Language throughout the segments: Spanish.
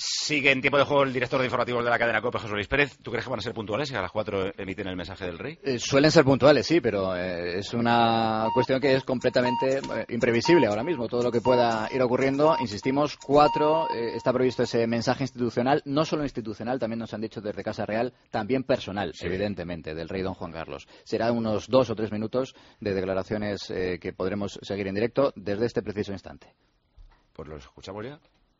Sigue en tiempo de juego el director de informativos de la cadena COPE, José Luis Pérez. ¿Tú crees que van a ser puntuales y a las 4 emiten el mensaje del rey? Suelen ser puntuales, sí, pero es una cuestión que es completamente imprevisible ahora mismo. Todo lo que pueda ir ocurriendo, insistimos, 4, está previsto ese mensaje institucional, no solo institucional, también nos han dicho desde Casa Real, también personal, sí, evidentemente, del rey don Juan Carlos. Será unos 2 o 3 minutos de declaraciones que podremos seguir en directo desde este preciso instante. Pues lo escuchamos ya.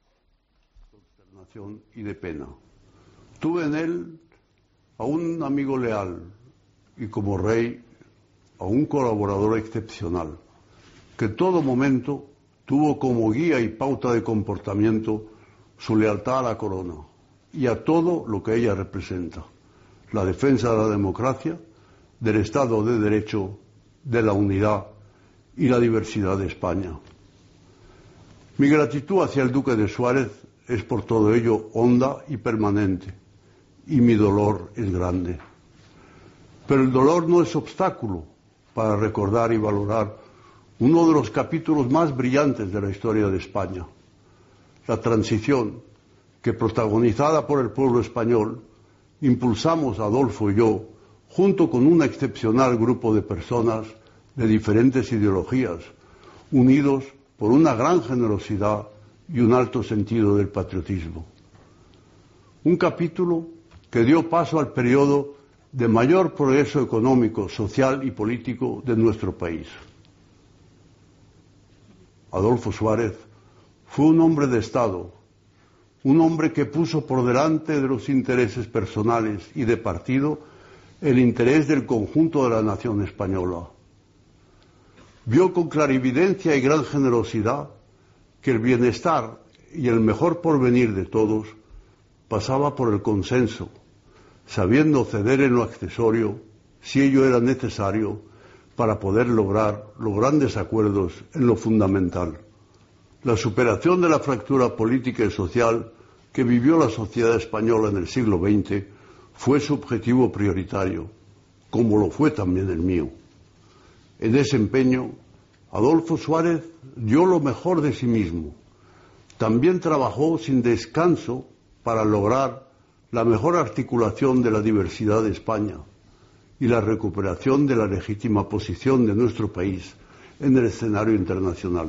Y de pena. Tuve en él a un amigo leal y como rey a un colaborador excepcional que en todo momento tuvo como guía y pauta de comportamiento su lealtad a la corona y a todo lo que ella representa: la defensa de la democracia, del Estado de Derecho, de la unidad y la diversidad de España. Mi gratitud hacia el Duque de Suárez es por todo ello honda y permanente, y mi dolor es grande. Pero el dolor no es obstáculo para recordar y valorar uno de los capítulos más brillantes de la historia de España: la transición que, protagonizada por el pueblo español, impulsamos Adolfo y yo, junto con un excepcional grupo de personas de diferentes ideologías, unidos por una gran generosidad y un alto sentido del patriotismo. Un capítulo que dio paso al periodo de mayor progreso económico, social y político de nuestro país. Adolfo Suárez fue un hombre de Estado, un hombre que puso por delante de los intereses personales y de partido el interés del conjunto de la nación española. Vio con clarividencia y gran generosidad que el bienestar y el mejor porvenir de todos pasaba por el consenso, sabiendo ceder en lo accesorio, si ello era necesario, para poder lograr los grandes acuerdos en lo fundamental: la superación de la fractura política y social que vivió la sociedad española en el siglo XX fue su objetivo prioritario, como lo fue también el mío. En ese empeño, Adolfo Suárez dio lo mejor de sí mismo. También trabajó sin descanso para lograr la mejor articulación de la diversidad de España y la recuperación de la legítima posición de nuestro país en el escenario internacional.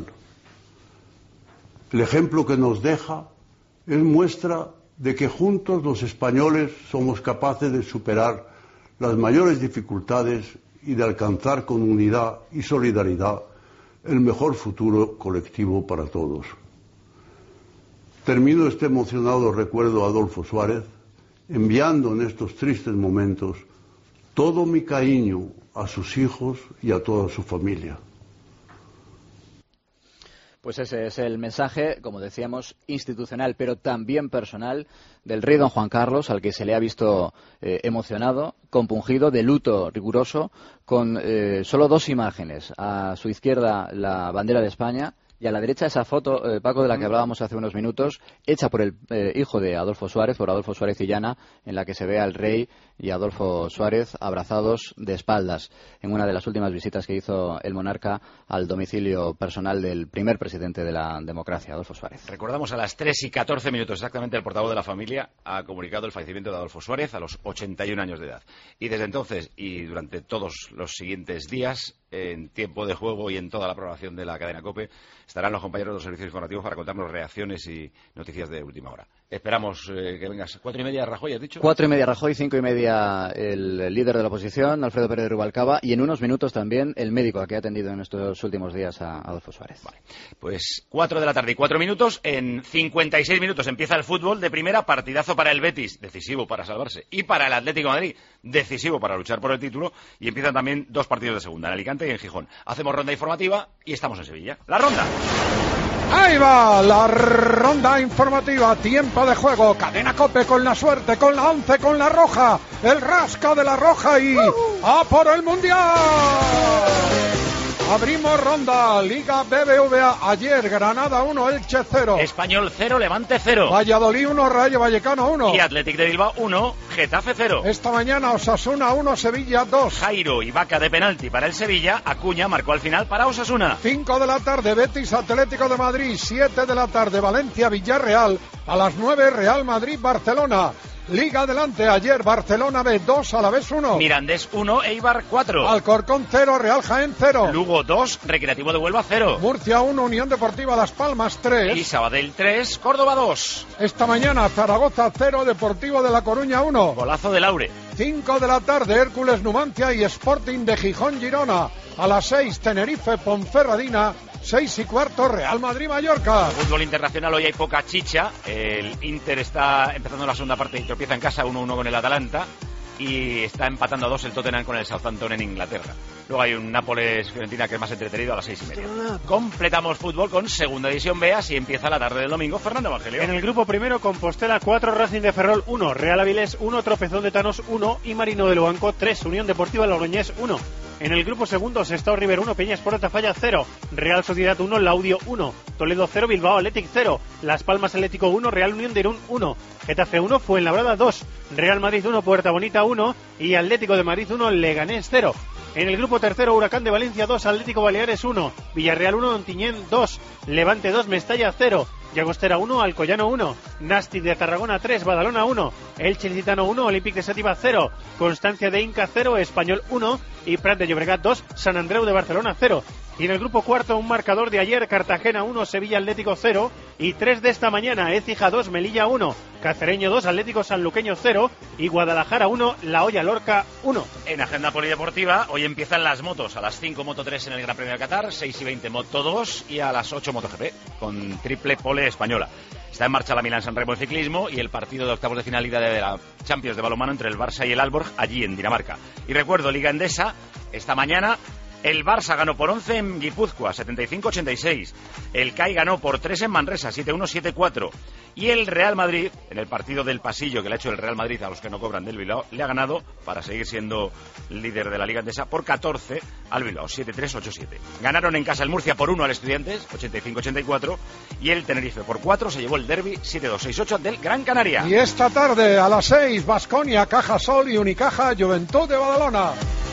El ejemplo que nos deja es muestra de que juntos los españoles somos capaces de superar las mayores dificultades y de alcanzar con unidad y solidaridad el mejor futuro colectivo para todos. Termino este emocionado recuerdo a Adolfo Suárez enviando en estos tristes momentos todo mi cariño a sus hijos y a toda su familia. Pues ese es el mensaje, como decíamos, institucional, pero también personal, del rey don Juan Carlos, al que se le ha visto emocionado, compungido, de luto riguroso, con solo 2 imágenes. A su izquierda la bandera de España y a la derecha esa foto, Paco, de la que hablábamos hace unos minutos, hecha por el hijo de Adolfo Suárez, por Adolfo Suárez Illana, en la que se ve al rey y Adolfo Suárez abrazados de espaldas en una de las últimas visitas que hizo el monarca al domicilio personal del primer presidente de la democracia, Adolfo Suárez. Recordamos, a las 3:14 exactamente, el portavoz de la familia ha comunicado el fallecimiento de Adolfo Suárez a los 81 años de edad. Y desde entonces y durante todos los siguientes días, en tiempo de juego y en toda la programación de la cadena COPE, estarán los compañeros de los servicios informativos para contarnos reacciones y noticias de última hora. Esperamos que vengas. 4:30 Rajoy, ¿has dicho? 4:30 Rajoy, 5:30 el líder de la oposición, Alfredo Pérez de Rubalcaba, y en unos minutos también el médico que ha atendido en estos últimos días a Adolfo Suárez. Vale. Pues 4 de la tarde y 4 minutos. En 56 minutos empieza el fútbol de primera. Partidazo para el Betis, decisivo para salvarse, y para el Atlético de Madrid, decisivo para luchar por el título. Y empiezan también 2 partidos de segunda, en Alicante y en Gijón. Hacemos ronda informativa y estamos en Sevilla. ¡La ronda! Ahí va la ronda informativa, tiempo de juego, cadena COPE con la suerte, con la 11, con la roja, el rasca de la roja y ¡a por el Mundial! Abrimos ronda, Liga BBVA. Ayer Granada 1, Elche 0. Español 0, Levante 0. Valladolid 1, Rayo Vallecano 1. Y Athletic de Bilbao 1, Getafe 0. Esta mañana Osasuna 1, Sevilla 2. Jairo y Vaca de penalti para el Sevilla. Acuña marcó al final para Osasuna. 5 de la tarde, Betis Atlético de Madrid. 7 de la tarde, Valencia Villarreal. A las 9, Real Madrid Barcelona. Liga adelante, ayer Barcelona B 2, Alavés 1. Mirandés 1, Eibar 4. Alcorcón 0, Real Jaén 0. Lugo 2, Recreativo de Huelva 0. Murcia 1, Unión Deportiva Las Palmas 3. Y Sabadell 3, Córdoba 2. Esta mañana Zaragoza 0, Deportivo de La Coruña 1. Golazo de Laure. 5 de la tarde, Hércules Numancia y Sporting de Gijón Girona. A las 6, Tenerife Ponferradina. 6 y cuarto, Real Madrid Mallorca. Fútbol internacional, hoy hay poca chicha. El Inter está empezando la segunda parte y tropieza en casa 1-1 con el Atalanta. Y está empatando a 2 el Tottenham con el Southampton en Inglaterra. Luego hay un Nápoles-Fiorentina que es más entretenido a las 6:30. Completamos fútbol con segunda división B, así empieza la tarde del domingo. Fernando Evangelio. En el grupo primero, Compostela 4, Racing de Ferrol 1, Real Avilés 1, Tropezón de Tanos 1 y Marino de Luanco 3, Unión Deportiva Logroñés 1. En el grupo segundo, Sestao River 1, Peña Sport Tafalla 0, Real Sociedad 1, Laudio 1, Toledo 0, Bilbao Athletic 0, Las Palmas Atlético 1, Real Unión de Irún 1, Getafe 1, Fuenlabrada 2, Real Madrid 1, Puerta Bonita 1 y Atlético de Madrid 1, Leganés 0. En el grupo tercero, Huracán de Valencia 2, Atlético Baleares 1, Villarreal 1, Ontinyent 2, Levante 2, Mestalla 0, Llagostera 1, Alcoyano 1, Nasti de Tarragona 3, Badalona 1, Elche Licitano 1, Olímpic de Xàtiva 0, Constancia de Inca 0, Español 1 y Prat de Llobregat 2, Sant Andreu de Barcelona 0. Y en el grupo cuarto, un marcador de ayer, Cartagena 1, Sevilla Atlético 0 y 3 de esta mañana, Écija 2, Melilla 1, Cacereño 2, Atlético Sanluqueño 0 y Guadalajara 1, La Hoya Lorca 1. En agenda polideportiva, hoy empiezan las motos. A las 5 Moto 3 en el Gran Premio de Qatar, 6:20 Moto 2 y a las 8 MotoGP, con triple pole española. Está en marcha la Milán-San Remo de ciclismo y el partido de octavos de final de la Champions de balonmano entre el Barça y el Aalborg, allí en Dinamarca. Y recuerdo, Liga Endesa, esta mañana el Barça ganó por 11 en Guipúzcoa, 75-86. El CAI ganó por 3 en Manresa, 7-1, 7-4. Y el Real Madrid, en el partido del pasillo que le ha hecho el Real Madrid a los que no cobran del Bilbao, le ha ganado, para seguir siendo líder de la Liga Endesa, por 14 al Bilbao, 7-3, 8-7. Ganaron en casa el Murcia por 1 al Estudiantes, 85-84. Y el Tenerife por 4 se llevó el derbi, 7-2, 6-8 del Gran Canaria. Y esta tarde a las 6, Baskonia, Cajasol y Unicaja, Juventud de Badalona.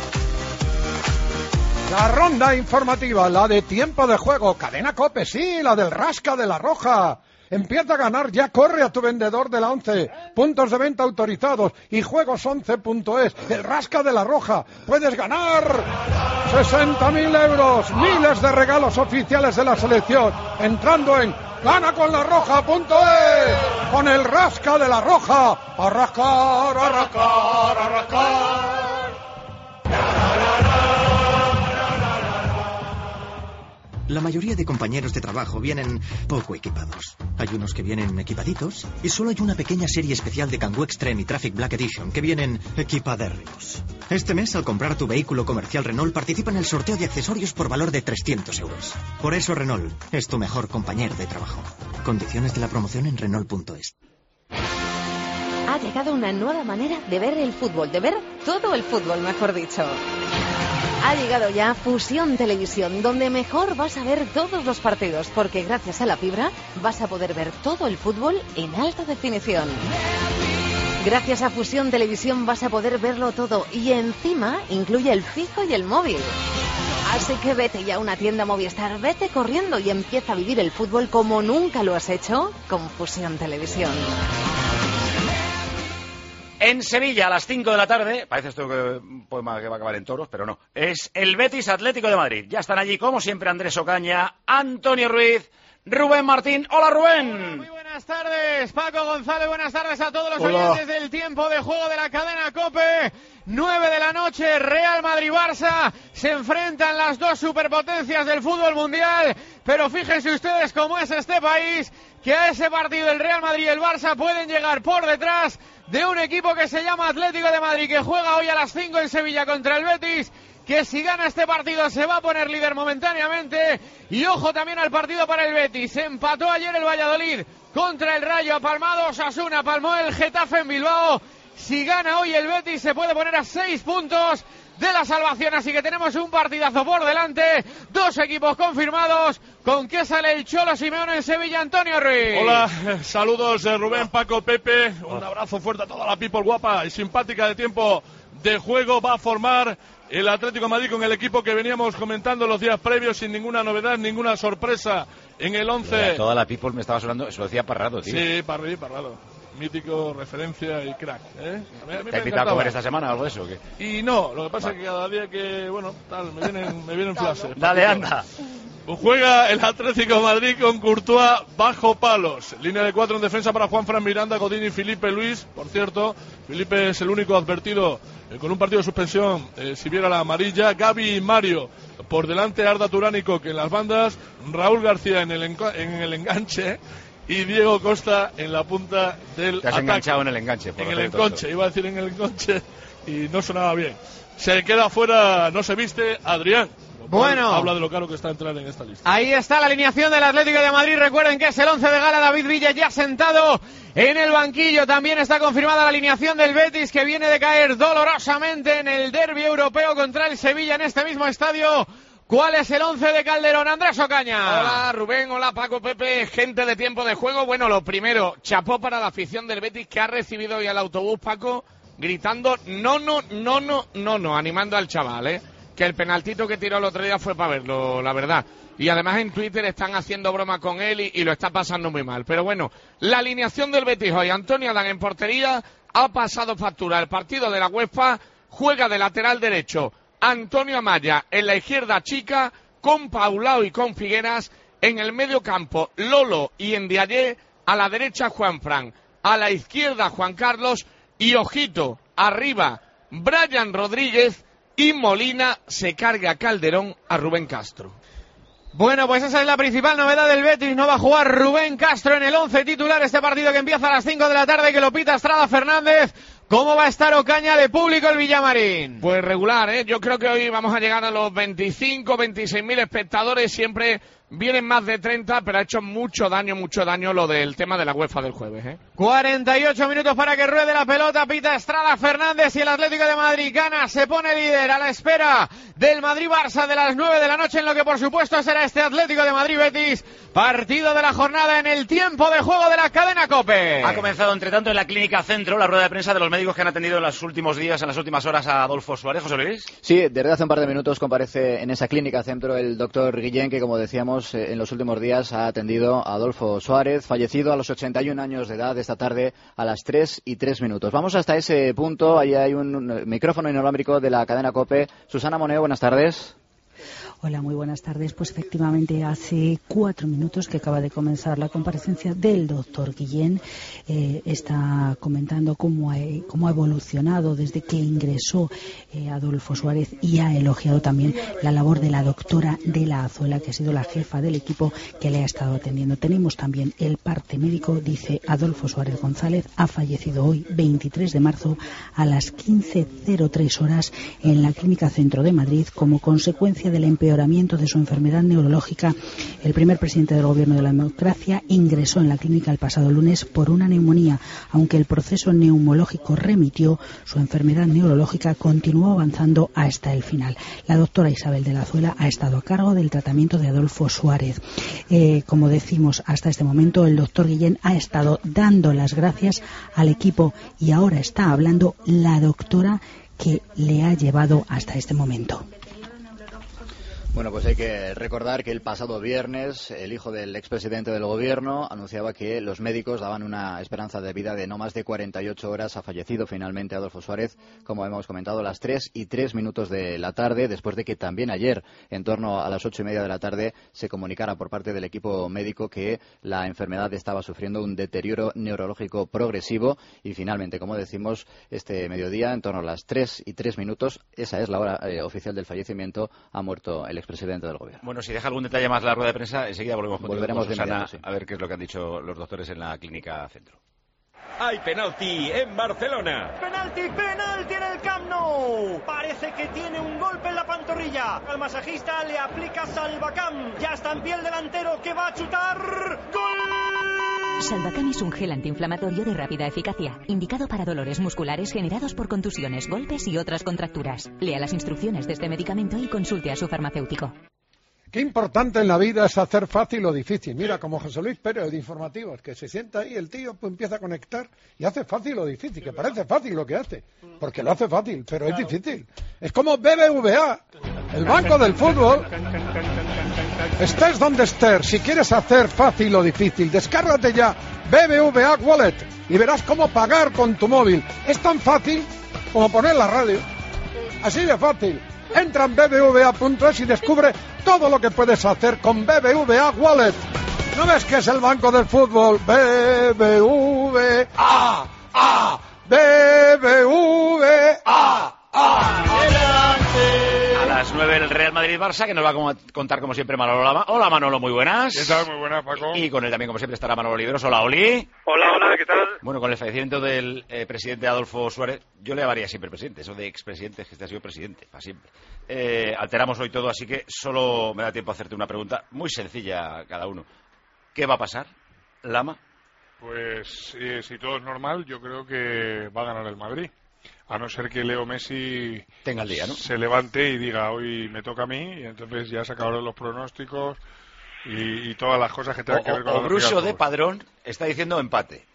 La ronda informativa, la de tiempo de juego, Cadena COPE, sí, la del Rasca de la Roja. Empieza a ganar, ya corre a tu vendedor de la 11. Puntos de venta autorizados y juegos11.es. El Rasca de la Roja. Puedes ganar 60.000 euros, miles de regalos oficiales de la selección. Entrando en ganaconlarroja.es. Con el Rasca de la Roja. A rascar, a rascar, a rascar. La mayoría de compañeros de trabajo vienen poco equipados. Hay unos que vienen equipaditos y solo hay una pequeña serie especial de Kangoo Extreme y Traffic Black Edition que vienen equipadérrimos. Este mes, al comprar tu vehículo comercial Renault, participa en el sorteo de accesorios por valor de 300 euros. Por eso Renault es tu mejor compañero de trabajo. Condiciones de la promoción en Renault.es. Ha llegado una nueva manera de ver el fútbol, de ver todo el fútbol, mejor dicho. Ha llegado ya Fusión Televisión, donde mejor vas a ver todos los partidos, porque gracias a la fibra vas a poder ver todo el fútbol en alta definición. Gracias a Fusión Televisión vas a poder verlo todo y encima incluye el fijo y el móvil. Así que vete ya a una tienda Movistar, vete corriendo y empieza a vivir el fútbol como nunca lo has hecho con Fusión Televisión. En Sevilla, a las 5 de la tarde, parece esto que un poema que va a acabar en toros, pero no, es el Betis Atlético de Madrid. Ya están allí, como siempre, Andrés Ocaña, Antonio Ruiz, Rubén Martín. ¡Hola, Rubén! Muy buenas tardes, Paco González, buenas tardes a todos los oyentes del tiempo de juego de la cadena COPE. 9 de la noche, Real Madrid-Barça, se enfrentan las dos superpotencias del fútbol mundial, pero fíjense ustedes cómo es este país, que a ese partido el Real Madrid y el Barça pueden llegar por detrás de un equipo que se llama Atlético de Madrid, que juega hoy a las 5 en Sevilla contra el Betis, que si gana este partido se va a poner líder momentáneamente. Y ojo también al partido para el Betis. Empató ayer el Valladolid contra el Rayo, ha palmado Osasuna, palmó el Getafe en Bilbao. Si gana hoy el Betis se puede poner a 6 puntos de la salvación, así que tenemos un partidazo por delante, 2 equipos confirmados. ¿Con qué sale el Cholo Simeone en Sevilla, Antonio Ruiz? Hola, saludos Rubén, Paco, Pepe, un abrazo fuerte a toda la people guapa y simpática de tiempo de juego. Va a formar el Atlético de Madrid con el equipo que veníamos comentando los días previos, sin ninguna novedad, ninguna sorpresa en el 11. Toda la people me estaba sonando, eso lo decía Parrado, tío. Sí, Parrado. Mítico, referencia y crack, ¿eh? ¿Te ha invitado a comer esta semana o algo de eso o qué? Y no, lo que pasa es que cada día que, me vienen flashes. Dale, anda. Juega el Atlético de Madrid con Courtois bajo palos. Línea de 4 en defensa para Juanfran, Miranda, Godín y Felipe Luis. Por cierto, Felipe es el único advertido con un partido de suspensión si viera la amarilla. Gavi y Mario por delante, Arda Turán y Coque en las bandas. Raúl García en el enganche. Y Diego Costa en la punta del Te has ataque. enganchado en el enganche. En el enconche, iba a decir en el enconche y no sonaba bien. Se queda fuera, no se viste, Adrián. Bueno, habla de lo caro que está entrar en esta lista. Ahí está la alineación del Atlético de Madrid. Recuerden que es el 11 de gala. David Villa ya sentado en el banquillo. También está confirmada la alineación del Betis, que viene de caer dolorosamente en el derbi europeo contra el Sevilla en este mismo estadio. ¿Cuál es el 11 de Calderón? Andrés Ocaña. Hola Rubén, hola Paco, Pepe, gente de tiempo de juego. Bueno, lo primero, chapó para la afición del Betis, que ha recibido hoy al autobús, Paco, gritando no, animando al chaval, que el penaltito que tiró el otro día fue para verlo, la verdad. Y además en Twitter están haciendo broma con él y lo está pasando muy mal. Pero bueno, la alineación del Betis hoy: Antonio Adán en portería, ha pasado factura el partido de la UEFA, juega de lateral derecho Antonio Amaya, en la izquierda Chica, con Paulao y con Figueras, en el medio campo Lolo y Ndiaye, a la derecha Juanfran, a la izquierda Juan Carlos y ojito, arriba Brian Rodríguez, y Molina se carga Calderón a Rubén Castro. Bueno, pues esa es la principal novedad del Betis. No va a jugar Rubén Castro en el 11 titular, este partido que empieza a las 5 de la tarde, que lo pita Estrada Fernández. ¿Cómo va a estar Ocaña de público el Villamarín? Pues regular, yo creo que hoy vamos a llegar a los 26.000 espectadores. Siempre vienen más de 30, pero ha hecho mucho daño lo del tema de la UEFA del jueves. 48 minutos para que ruede la pelota, pita Estrada Fernández y el Atlético de Madrid gana, se pone líder a la espera del Madrid-Barça de las 9 de la noche, en lo que por supuesto será este Atlético de Madrid-Betis, partido de la jornada en el tiempo de juego de la cadena COPE. Ha comenzado entre tanto en la Clínica Centro la rueda de prensa de los médicos que han atendido en los últimos días, en las últimas horas a Adolfo Suárez. José Luis. Sí, desde hace un par de minutos comparece en esa Clínica Centro el doctor Guillén, que como decíamos en los últimos días ha atendido a Adolfo Suárez, fallecido a los 81 años de edad esta tarde a las 3:03. Vamos hasta ese punto, ahí hay un micrófono inalámbrico de la cadena COPE. Susana Moneo, buenas tardes. Hola, muy buenas tardes. Pues efectivamente hace 4 minutos que acaba de comenzar la comparecencia del doctor Guillén. Está comentando cómo ha evolucionado desde que ingresó Adolfo Suárez, y ha elogiado también la labor de la doctora de la Azuela, que ha sido la jefa del equipo que le ha estado atendiendo. Tenemos también el parte médico. Dice: Adolfo Suárez González ha fallecido hoy, 23 de marzo, a las 15:03 horas en la Clínica Centro de Madrid, como consecuencia del empeoramiento de su enfermedad neurológica. El primer presidente del Gobierno de la Democracia ingresó en la clínica el pasado lunes por una neumonía. Aunque el proceso neumológico remitió, su enfermedad neurológica continuó avanzando hasta el final. La doctora Isabel de la Azuela ha estado a cargo del tratamiento de Adolfo Suárez. Como decimos, hasta este momento el doctor Guillén ha estado dando las gracias al equipo, y ahora está hablando la doctora que le ha llevado hasta este momento. Bueno, pues hay que recordar que el pasado viernes el hijo del expresidente del Gobierno anunciaba que los médicos daban una esperanza de vida de no más de 48 horas. Ha fallecido finalmente Adolfo Suárez, como hemos comentado, a las 3:03 de la tarde, después de que también ayer, en torno a las 8:30 de la tarde, se comunicara por parte del equipo médico que la enfermedad estaba sufriendo un deterioro neurológico progresivo, y finalmente, como decimos, este mediodía, en torno a las 3:03, esa es la hora oficial del fallecimiento, ha muerto el expresidente del Gobierno. Bueno, si deja algún detalle más la rueda de prensa, enseguida volveremos de Susana, inmediato, sí, a ver qué es lo que han dicho los doctores en la Clínica Centro. Hay penalti en Barcelona. ¡Penalti en el Camp Nou! Parece que tiene un golpe en la pantorrilla. Al masajista le aplica Salvacam. Ya está en pie el delantero, que va a chutar. ¡Gol! Salvacam es un gel antiinflamatorio de rápida eficacia, indicado para dolores musculares generados por contusiones, golpes y otras contracturas. Lea las instrucciones de este medicamento y consulte a su farmacéutico. Qué importante en la vida es hacer fácil lo difícil. Mira, como José Luis Pérez de Informativos, que se sienta ahí, el tío pues, empieza a conectar y hace fácil lo difícil, que parece fácil lo que hace, porque lo hace fácil, pero es difícil. Es como BBVA, el banco del fútbol. Estés donde estés, si quieres hacer fácil lo difícil, descárgate ya BBVA Wallet y verás cómo pagar con tu móvil. Es tan fácil como poner la radio. Así de fácil. Entra en bbva.es y descubre todo lo que puedes hacer con BBVA Wallet. ¿No ves que es el banco del fútbol? BBVA. BBVA. A las 9 el Real Madrid-Barça, que nos va a contar como siempre Manolo Lama. Hola Manolo, muy buenas. ¿Qué tal? Muy buenas, Paco. Y con él también como siempre estará Manolo Oliveros. Hola Oli. Hola, ¿qué tal? Bueno, con el fallecimiento del presidente Adolfo Suárez, yo le llamaría siempre presidente. Eso de expresidente es que este ha sido presidente, para siempre. Alteramos hoy todo, así que solo me da tiempo a hacerte una pregunta muy sencilla a cada uno. ¿Qué va a pasar, Lama? Pues si todo es normal, yo creo que va a ganar el Madrid. A no ser que Leo Messi tenga el día, ¿no? Se levante y diga, hoy me toca a mí, y entonces ya se acabaron los pronósticos y todas las cosas que tengan que ver con O Bruso de Padrón está diciendo empate.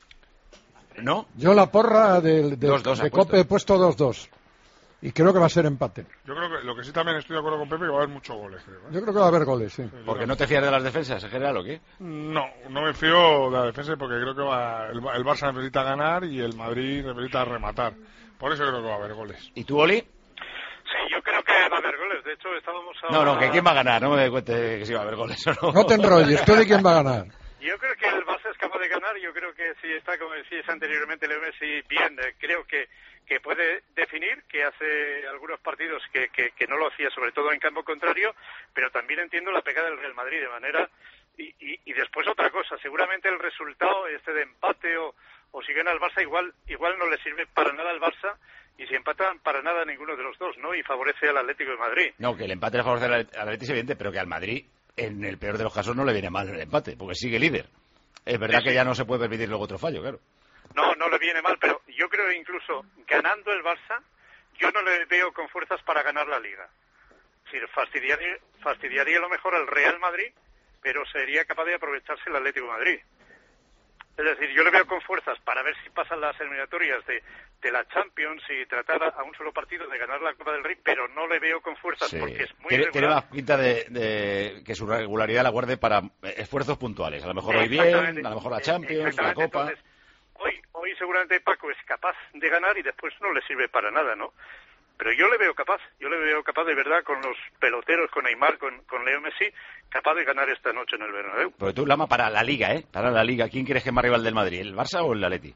¿No? Yo la porra de Cope he puesto 2-2. Y creo que va a ser empate. Yo creo que lo que sí también estoy de acuerdo con Pepe, que va a haber muchos goles, creo. Yo creo que va a haber goles, sí. ¿Porque no te fías de las defensas en general o qué? No me fío de la defensa porque creo que el Barça necesita ganar y el Madrid necesita rematar. Por eso creo que va a haber goles. ¿Y tú, Oli? Sí, yo creo que va a haber goles. De hecho, estábamos ahora... No, que quién va a ganar. No me cuente que si va a haber goles o no. No te enrolles. ¿Tú de quién va a ganar? Yo creo que el Barça es capaz de ganar. Yo creo que si está, como decías anteriormente, Leo Messi bien, creo que puede definir, que hace algunos partidos que no lo hacía, sobre todo en campo contrario, pero también entiendo la pegada del Real Madrid de manera... Y después otra cosa, seguramente el resultado de empate o si gana el Barça igual no le sirve para nada al Barça, y si empatan para nada a ninguno de los dos, ¿no? Y favorece al Atlético de Madrid. No, que el empate le favorece al Atlético es evidente, pero que al Madrid, en el peor de los casos, no le viene mal el empate, porque sigue líder. Es verdad que ya no se puede permitir luego otro fallo, claro. No le viene mal, pero yo creo que incluso ganando el Barça, yo no le veo con fuerzas para ganar la Liga. Es decir, fastidiaría a lo mejor al Real Madrid, pero sería capaz de aprovecharse el Atlético de Madrid. Es decir, yo le veo con fuerzas para ver si pasan las eliminatorias de la Champions y tratar a un solo partido de ganar la Copa del Rey, pero no le veo con fuerzas porque es muy irregular. Tiene más pinta de que su regularidad la guarde para esfuerzos puntuales. A lo mejor hoy bien, a lo mejor la Champions, la Copa. Entonces, hoy seguramente Paco es capaz de ganar y después no le sirve para nada, ¿no? Pero yo le veo capaz de verdad con los peloteros, con Neymar, con Leo Messi, capaz de ganar esta noche en el Bernabéu. Pero tú, Lama, para la Liga, para la Liga, ¿quién crees que es más rival del Madrid, el Barça o el Atleti?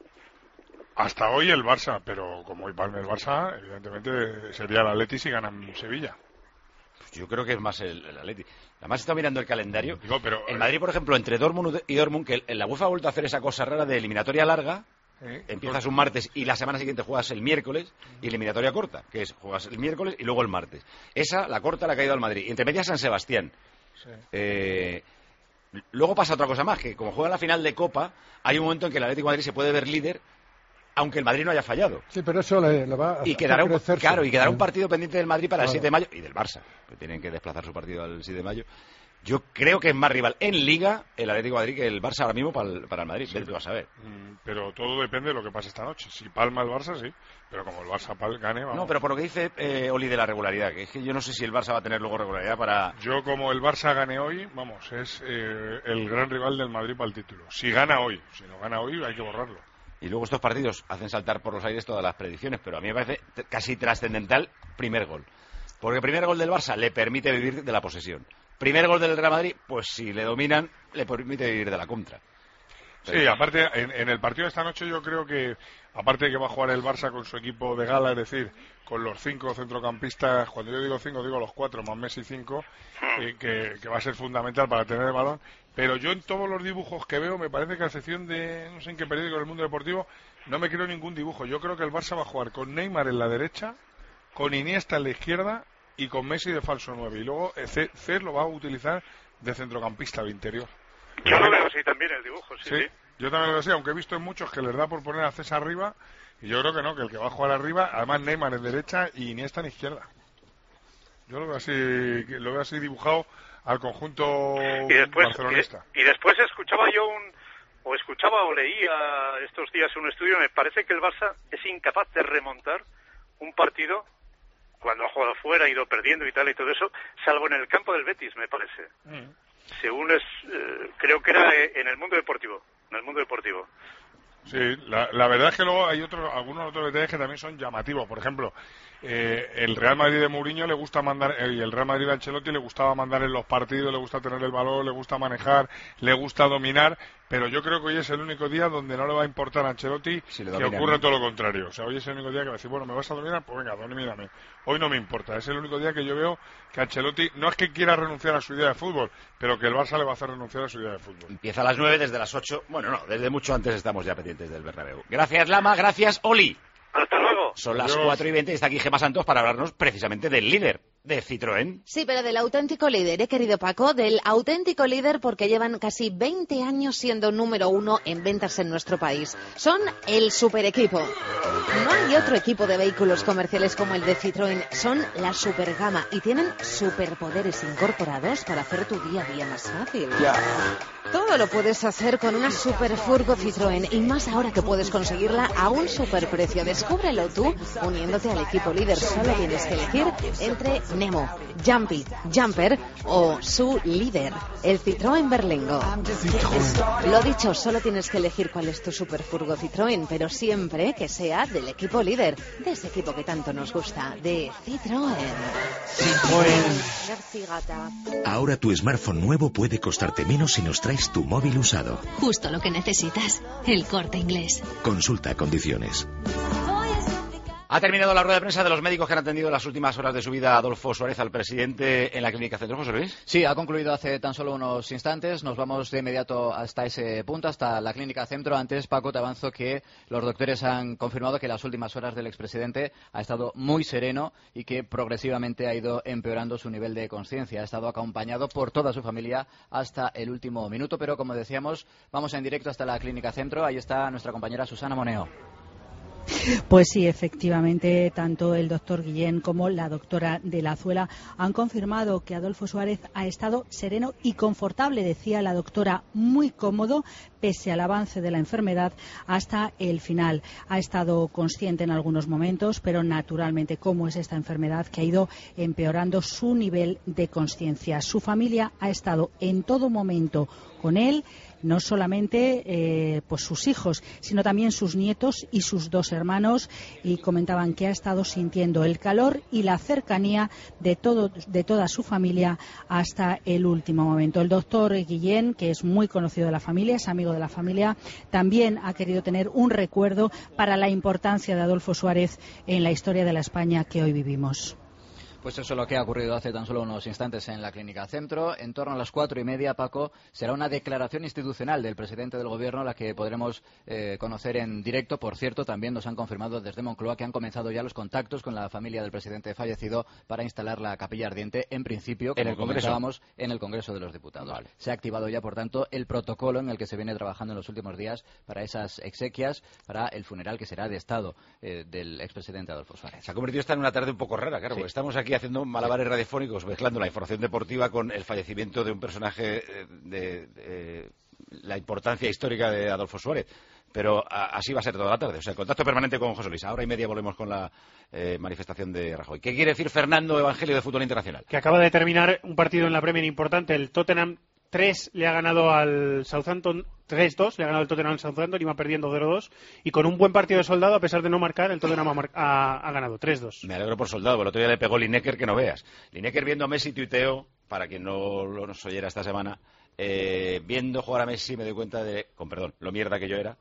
Hasta hoy el Barça, pero como hoy palme el Barça, evidentemente sería el Atleti si ganan Sevilla. Pues yo creo que es más el Atleti. Además está mirando el calendario. Pero el Madrid, por ejemplo, entre Dortmund y Dortmund, que la UEFA ha vuelto a hacer esa cosa rara de eliminatoria larga. Empiezas un martes y la semana siguiente juegas el miércoles, y eliminatoria corta, que es juegas el miércoles y luego el martes. Esa, la corta, la ha caído al Madrid. Y entre medias San Sebastián. Sí. Luego pasa otra cosa más, que como juega la final de Copa, hay un momento en que el Atlético de Madrid se puede ver líder, aunque el Madrid no haya fallado. Sí, pero eso le va a quedará crecerse. y quedará un partido pendiente del Madrid para el 7 de mayo, y del Barça, que tienen que desplazar su partido al 7 de mayo. Yo creo que es más rival en Liga el Atlético de Madrid que el Barça ahora mismo para el Madrid. Sí. Tú vas a ver. Pero todo depende de lo que pase esta noche. Si palma el Barça, sí. Pero como el Barça gane, vamos. No, pero por lo que dice Oli de la regularidad, que es que yo no sé si el Barça va a tener luego regularidad para... Yo, como el Barça gane hoy, vamos, es el gran rival del Madrid para el título. Si gana hoy. Si no gana hoy, hay que borrarlo. Y luego estos partidos hacen saltar por los aires todas las predicciones, pero a mí me parece casi trascendental primer gol. Porque el primer gol del Barça le permite vivir de la posesión. Primer gol del Real Madrid, pues si le dominan, le permite vivir de la contra. Sí, aparte, en el partido de esta noche yo creo que, aparte de que va a jugar el Barça con su equipo de gala, es decir, con los 5 centrocampistas, cuando yo digo 5, digo los 4, más Messi 5, que va a ser fundamental para tener el balón. Pero yo en todos los dibujos que veo, me parece que a excepción de, no sé en qué periódico del Mundo Deportivo, no me creo ningún dibujo. Yo creo que el Barça va a jugar con Neymar en la derecha, con Iniesta en la izquierda, y con Messi de falso 9. Y luego Cés lo va a utilizar de centrocampista de interior. Yo lo veo así también, el dibujo, sí. Yo también lo veo así, aunque he visto en muchos que les da por poner a César arriba, y yo creo que no, que el que va a jugar arriba, además Neymar en derecha y Iniesta en izquierda. Yo lo veo así dibujado al conjunto barcelonista. Y después escuchaba o leía estos días un estudio, me parece que el Barça es incapaz de remontar un partido cuando ha jugado fuera, ha ido perdiendo y tal y todo eso, salvo en el campo del Betis, me parece. Según creo que era en el mundo deportivo. Sí, la verdad es que luego hay algunos otros detalles que también son llamativos. Por ejemplo, el Real Madrid de Mourinho le gusta mandar, y el Real Madrid de Ancelotti le gustaba mandar en los partidos, le gusta tener el balón, le gusta manejar, le gusta dominar, pero yo creo que hoy es el único día donde no le va a importar a Ancelotti que ocurra todo lo contrario. O sea, hoy es el único día que va a decir, bueno, ¿me vas a dominar? Pues venga, domíname. Hoy no me importa. Es el único día que yo veo que Ancelotti no es que quiera renunciar a su idea de fútbol, pero que el Barça le va a hacer renunciar a su idea de fútbol. Empieza a las 9, desde las 8. Bueno, no, desde mucho antes estamos ya pendientes del Bernabéu. Gracias, Lama. Gracias, Oli. Hasta luego. Son las 4:20 y está aquí Gemma Santos para hablarnos precisamente del líder, de Citroën. Sí, pero del auténtico líder, querido Paco, del auténtico líder, porque llevan casi 20 años siendo número 1 en ventas en nuestro país. Son el super equipo. No hay otro equipo de vehículos comerciales como el de Citroën. Son la super gama y tienen superpoderes incorporados para hacer tu día a día más fácil. Todo lo puedes hacer con una super furgo Citroën, y más ahora que puedes conseguirla a un super precio. Descúbrelo tú uniéndote al equipo líder. Solo tienes que elegir entre Nemo, Jumpy, Jumper o su líder, el Citroën Berlingo. Lo dicho, solo tienes que elegir cuál es tu superfurgo Citroën, pero siempre que sea del equipo líder, de ese equipo que tanto nos gusta, de Citroën. Merci, gata. Ahora tu smartphone nuevo puede costarte menos si nos traes tu móvil usado. Justo lo que necesitas, El Corte Inglés. Consulta condiciones. Ha terminado la rueda de prensa de los médicos que han atendido en las últimas horas de su vida a Adolfo Suárez, al presidente, en la Clínica Centro. José Luis. Sí, ha concluido hace tan solo unos instantes. Nos vamos de inmediato hasta ese punto, hasta la Clínica Centro. Antes, Paco, te avanzo que los doctores han confirmado que las últimas horas del expresidente ha estado muy sereno y que progresivamente ha ido empeorando su nivel de conciencia. Ha estado acompañado por toda su familia hasta el último minuto, pero como decíamos, vamos en directo hasta la Clínica Centro. Ahí está nuestra compañera Susana Moneo. Pues sí, efectivamente, tanto el doctor Guillén como la doctora de la Azuela han confirmado que Adolfo Suárez ha estado sereno y confortable, decía la doctora, muy cómodo, pese al avance de la enfermedad hasta el final. Ha estado consciente en algunos momentos, pero naturalmente, como es esta enfermedad que ha ido empeorando su nivel de conciencia. Su familia ha estado en todo momento con él, no solamente pues sus hijos, sino también sus nietos y sus dos hermanos, y comentaban que ha estado sintiendo el calor y la cercanía de toda su familia hasta el último momento. El doctor Guillén, que es muy conocido de la familia, es amigo de la familia, también ha querido tener un recuerdo para la importancia de Adolfo Suárez en la historia de la España que hoy vivimos. Pues eso es lo que ha ocurrido hace tan solo unos instantes en la Clínica Centro. En torno a las 4:30, Paco, será una declaración institucional del presidente del Gobierno, la que podremos conocer en directo. Por cierto, también nos han confirmado desde Moncloa que han comenzado ya los contactos con la familia del presidente fallecido para instalar la capilla ardiente, en principio, como comentábamos, en el Congreso de los Diputados. Vale. Se ha activado ya, por tanto, el protocolo en el que se viene trabajando en los últimos días para esas exequias, para el funeral que será de Estado del expresidente Adolfo Suárez. Se ha convertido esta en una tarde un poco rara, claro, porque estamos aquí haciendo malabares radiofónicos, mezclando la información deportiva con el fallecimiento de un personaje de la importancia histórica de Adolfo Suárez. Pero así va a ser toda la tarde. O sea, contacto permanente con José Luis. A 1:30 volvemos con la manifestación de Rajoy. ¿Qué quiere decir Fernando Evangelio de Fútbol Internacional? Que acaba de terminar un partido en la Premier importante. El Tottenham 3 le ha ganado al Southampton, 3-2, le ha ganado el Tottenham al Southampton, iba perdiendo 0-2, y con un buen partido de Soldado, a pesar de no marcar, el Tottenham ha ganado 3-2. Me alegro por Soldado, porque el otro día le pegó Lineker que no veas. Lineker viendo a Messi tuiteó, para quien no nos oyera esta semana, viendo jugar a Messi me doy cuenta de, con perdón, lo mierda que yo era,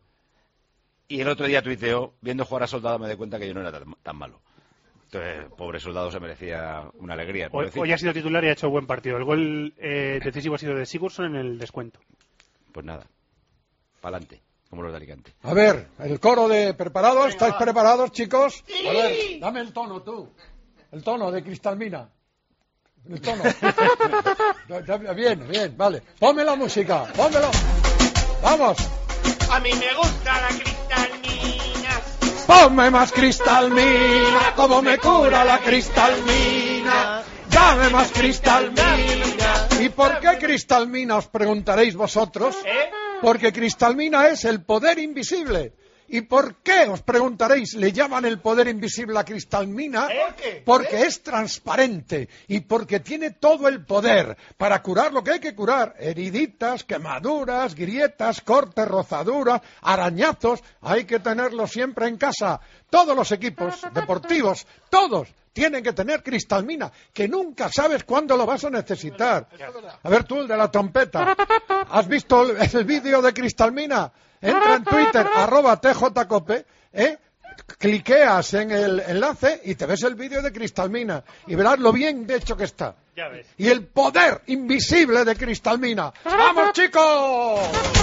y el otro día tuiteó, viendo jugar a Soldado me doy cuenta que yo no era tan malo. Entonces, pobre Soldado se merecía una alegría. Hoy ha sido titular y ha hecho buen partido. El gol decisivo ha sido de Sigurdsson en el descuento. Pues nada, pa'lante, como los de Alicante. A ver, el coro de ¿preparados? ¿Estáis preparados, chicos? Sí. A ver, dame el tono tú. El tono de Cristalmina. El tono. Bien, vale. Ponme la música, pónmelo. Vamos. A mí me gusta la cristalmina. Ponme más cristalmina, como me cura la cristalmina. Dame más cristalmina. ¿Y por qué cristalmina, os preguntaréis vosotros? Porque cristalmina es el poder invisible. ¿Y por qué, os preguntaréis, le llaman el poder invisible a cristalmina? Porque es transparente y porque tiene todo el poder para curar lo que hay que curar. Heriditas, quemaduras, grietas, cortes, rozaduras, arañazos. Hay que tenerlo siempre en casa. Todos los equipos deportivos, todos, tienen que tener cristalmina, que nunca sabes cuándo lo vas a necesitar. A ver tú, el de la trompeta, ¿has visto el vídeo de cristalmina? Entra en Twitter, @tjcope, cliqueas en el enlace y te ves el vídeo de cristalmina y verás lo bien de hecho que está. Ya ves. Y el poder invisible de cristalmina. ¡Vamos, chicos!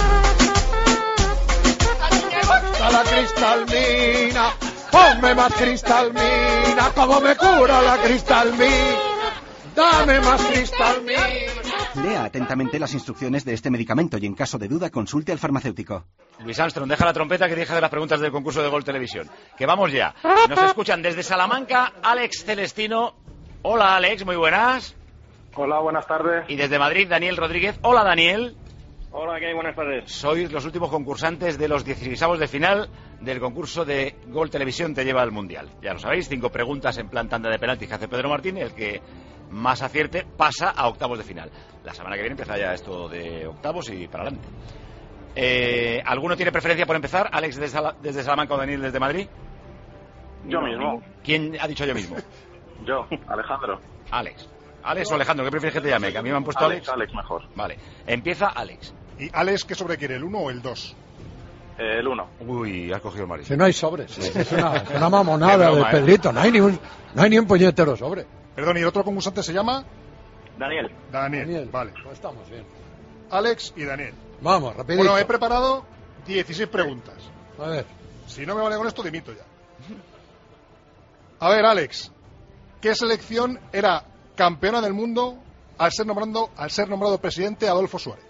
¡A la cristalmina! ¡Ponme más cristalmina! ¡Como me cura la cristalmina! ¡Dame más cristalmina! Lea atentamente las instrucciones de este medicamento y en caso de duda consulte al farmacéutico. Luis Armstrong, deja la trompeta que deja de las preguntas del concurso de Gol Televisión. Que vamos ya. Nos escuchan desde Salamanca, Alex Celestino. Hola, Alex, muy buenas. Hola, buenas tardes. Y desde Madrid, Daniel Rodríguez. Hola, Daniel. Hola, ¿qué hay? Buenas tardes. Sois los últimos concursantes de los 16avos de final del concurso de Gol Televisión Te Lleva al Mundial. Ya lo sabéis, 5 preguntas en plan tanda de penaltis que hace Pedro Martín, el que más acierte pasa a octavos de final. La semana que viene empieza ya esto de octavos y para adelante. ¿Alguno tiene preferencia por empezar? ¿Alex desde Salamanca o Daniel desde Madrid? Yo mismo. ¿Quién ha dicho yo mismo? Yo, Alejandro. Alex o Alejandro, ¿qué prefieres que te llame? Que a mí me han puesto Alex. Alex mejor. Vale, empieza Alex. ¿Y Alex qué sobre quiere, el 1 o el 2? El 1. Uy, has cogido el Mauricio. Si no hay sobres, es una mamonada de Pedrito, no hay ni un puñetero sobre. Perdón, ¿y el otro concursante se llama? Daniel, vale. Pues estamos bien. Alex y Daniel. Vamos, rapidito. Bueno, he preparado 16 preguntas. A ver. Si no me vale con esto, dimito ya. A ver, Alex, ¿qué selección era campeona del mundo al ser nombrado presidente Adolfo Suárez?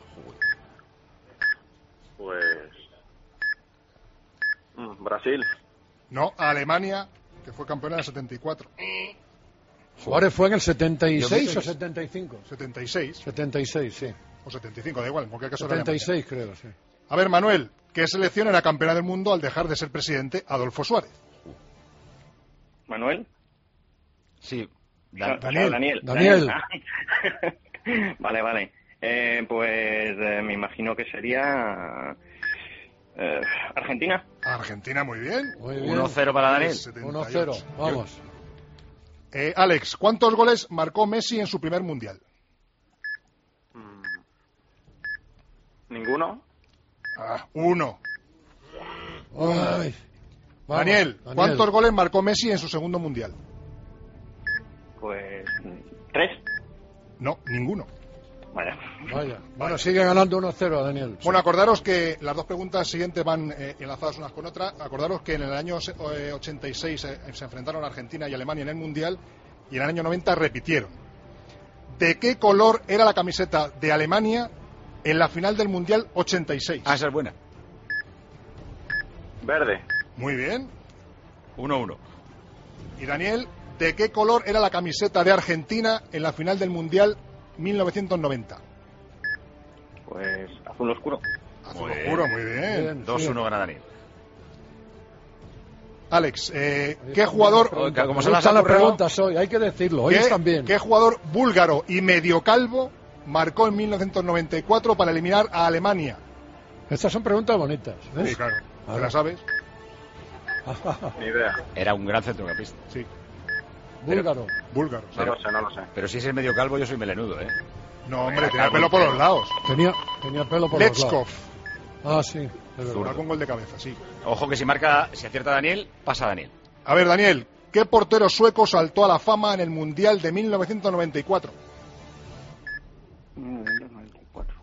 pues... Brasil. No, Alemania, que fue campeona en el 74. Suárez fue en el 76 o 75. 76. 76, sí. O 75, da igual, en cualquier caso. 76 creo, sí. A ver, Manuel, ¿qué selección era campeona del mundo al dejar de ser presidente Adolfo Suárez? ¿Manuel? Sí. Daniel. Vale. Pues me imagino que sería... Argentina. Argentina, muy bien. 1-0 para Daniel. 1-0, vamos. Alex, ¿cuántos goles marcó Messi en su primer mundial? ¿Ninguno? 1. Ay, Daniel, ¿cuántos goles marcó Messi en su segundo mundial? Pues 3. No, ninguno. Vaya. Bueno, sigue ganando 1-0, Daniel. Bueno, acordaros que las dos preguntas siguientes van enlazadas unas con otras. Acordaros que en el año 86 se enfrentaron Argentina y Alemania en el Mundial y en el año 90 repitieron. ¿De qué color era la camiseta de Alemania en la final del Mundial 86? Esa es buena. Verde. Muy bien. 1-1. Y Daniel, ¿de qué color era la camiseta de Argentina en la final del Mundial 1990? Pues azul oscuro. Azul oscuro, muy bien. 2-1 gana Daniel. Alex, ¿qué jugador... Como se las preguntas hoy, hay que decirlo, hoy están bien. ¿Qué jugador búlgaro y medio calvo marcó en 1994 para eliminar a Alemania? Estas son preguntas bonitas, ¿ves? Sí, claro. ¿Te las sabes? Ni idea. Era un gran centrocampista. Sí. Búlgaro. No lo sé. Pero si es el medio calvo, yo soy melenudo, ¿eh? No, hombre, tenía pelo por los lados. Tenía pelo por los Letchkov. lados. Sí. Marcó un gol de cabeza, sí. Ojo que si acierta Daniel, pasa Daniel. A ver, Daniel, ¿qué portero sueco saltó a la fama en el Mundial de 1994? 1994.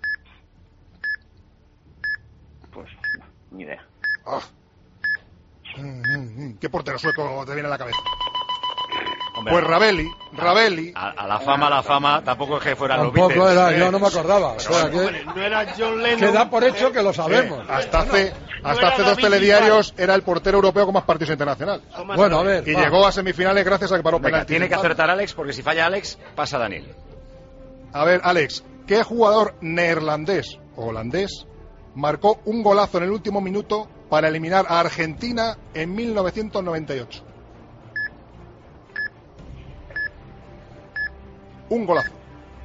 Pues ni idea. ¿Qué portero sueco te viene a la cabeza? Hombre, pues Ravelli. A la fama, tampoco es que fueran los Tampoco Beatles. era, yo no me acordaba. No era John Lennon. Queda por hecho que lo sabemos. Hasta hace 2 telediarios era el portero europeo con más partidos internacionales. Bueno, a ver. Y llegó a semifinales gracias a que paró penaltis. Tiene que acertar Alex, porque si falla Alex, pasa Daniel. A ver, Alex, ¿qué jugador neerlandés o holandés marcó un golazo en el último minuto para eliminar a Argentina en 1998? Un golazo.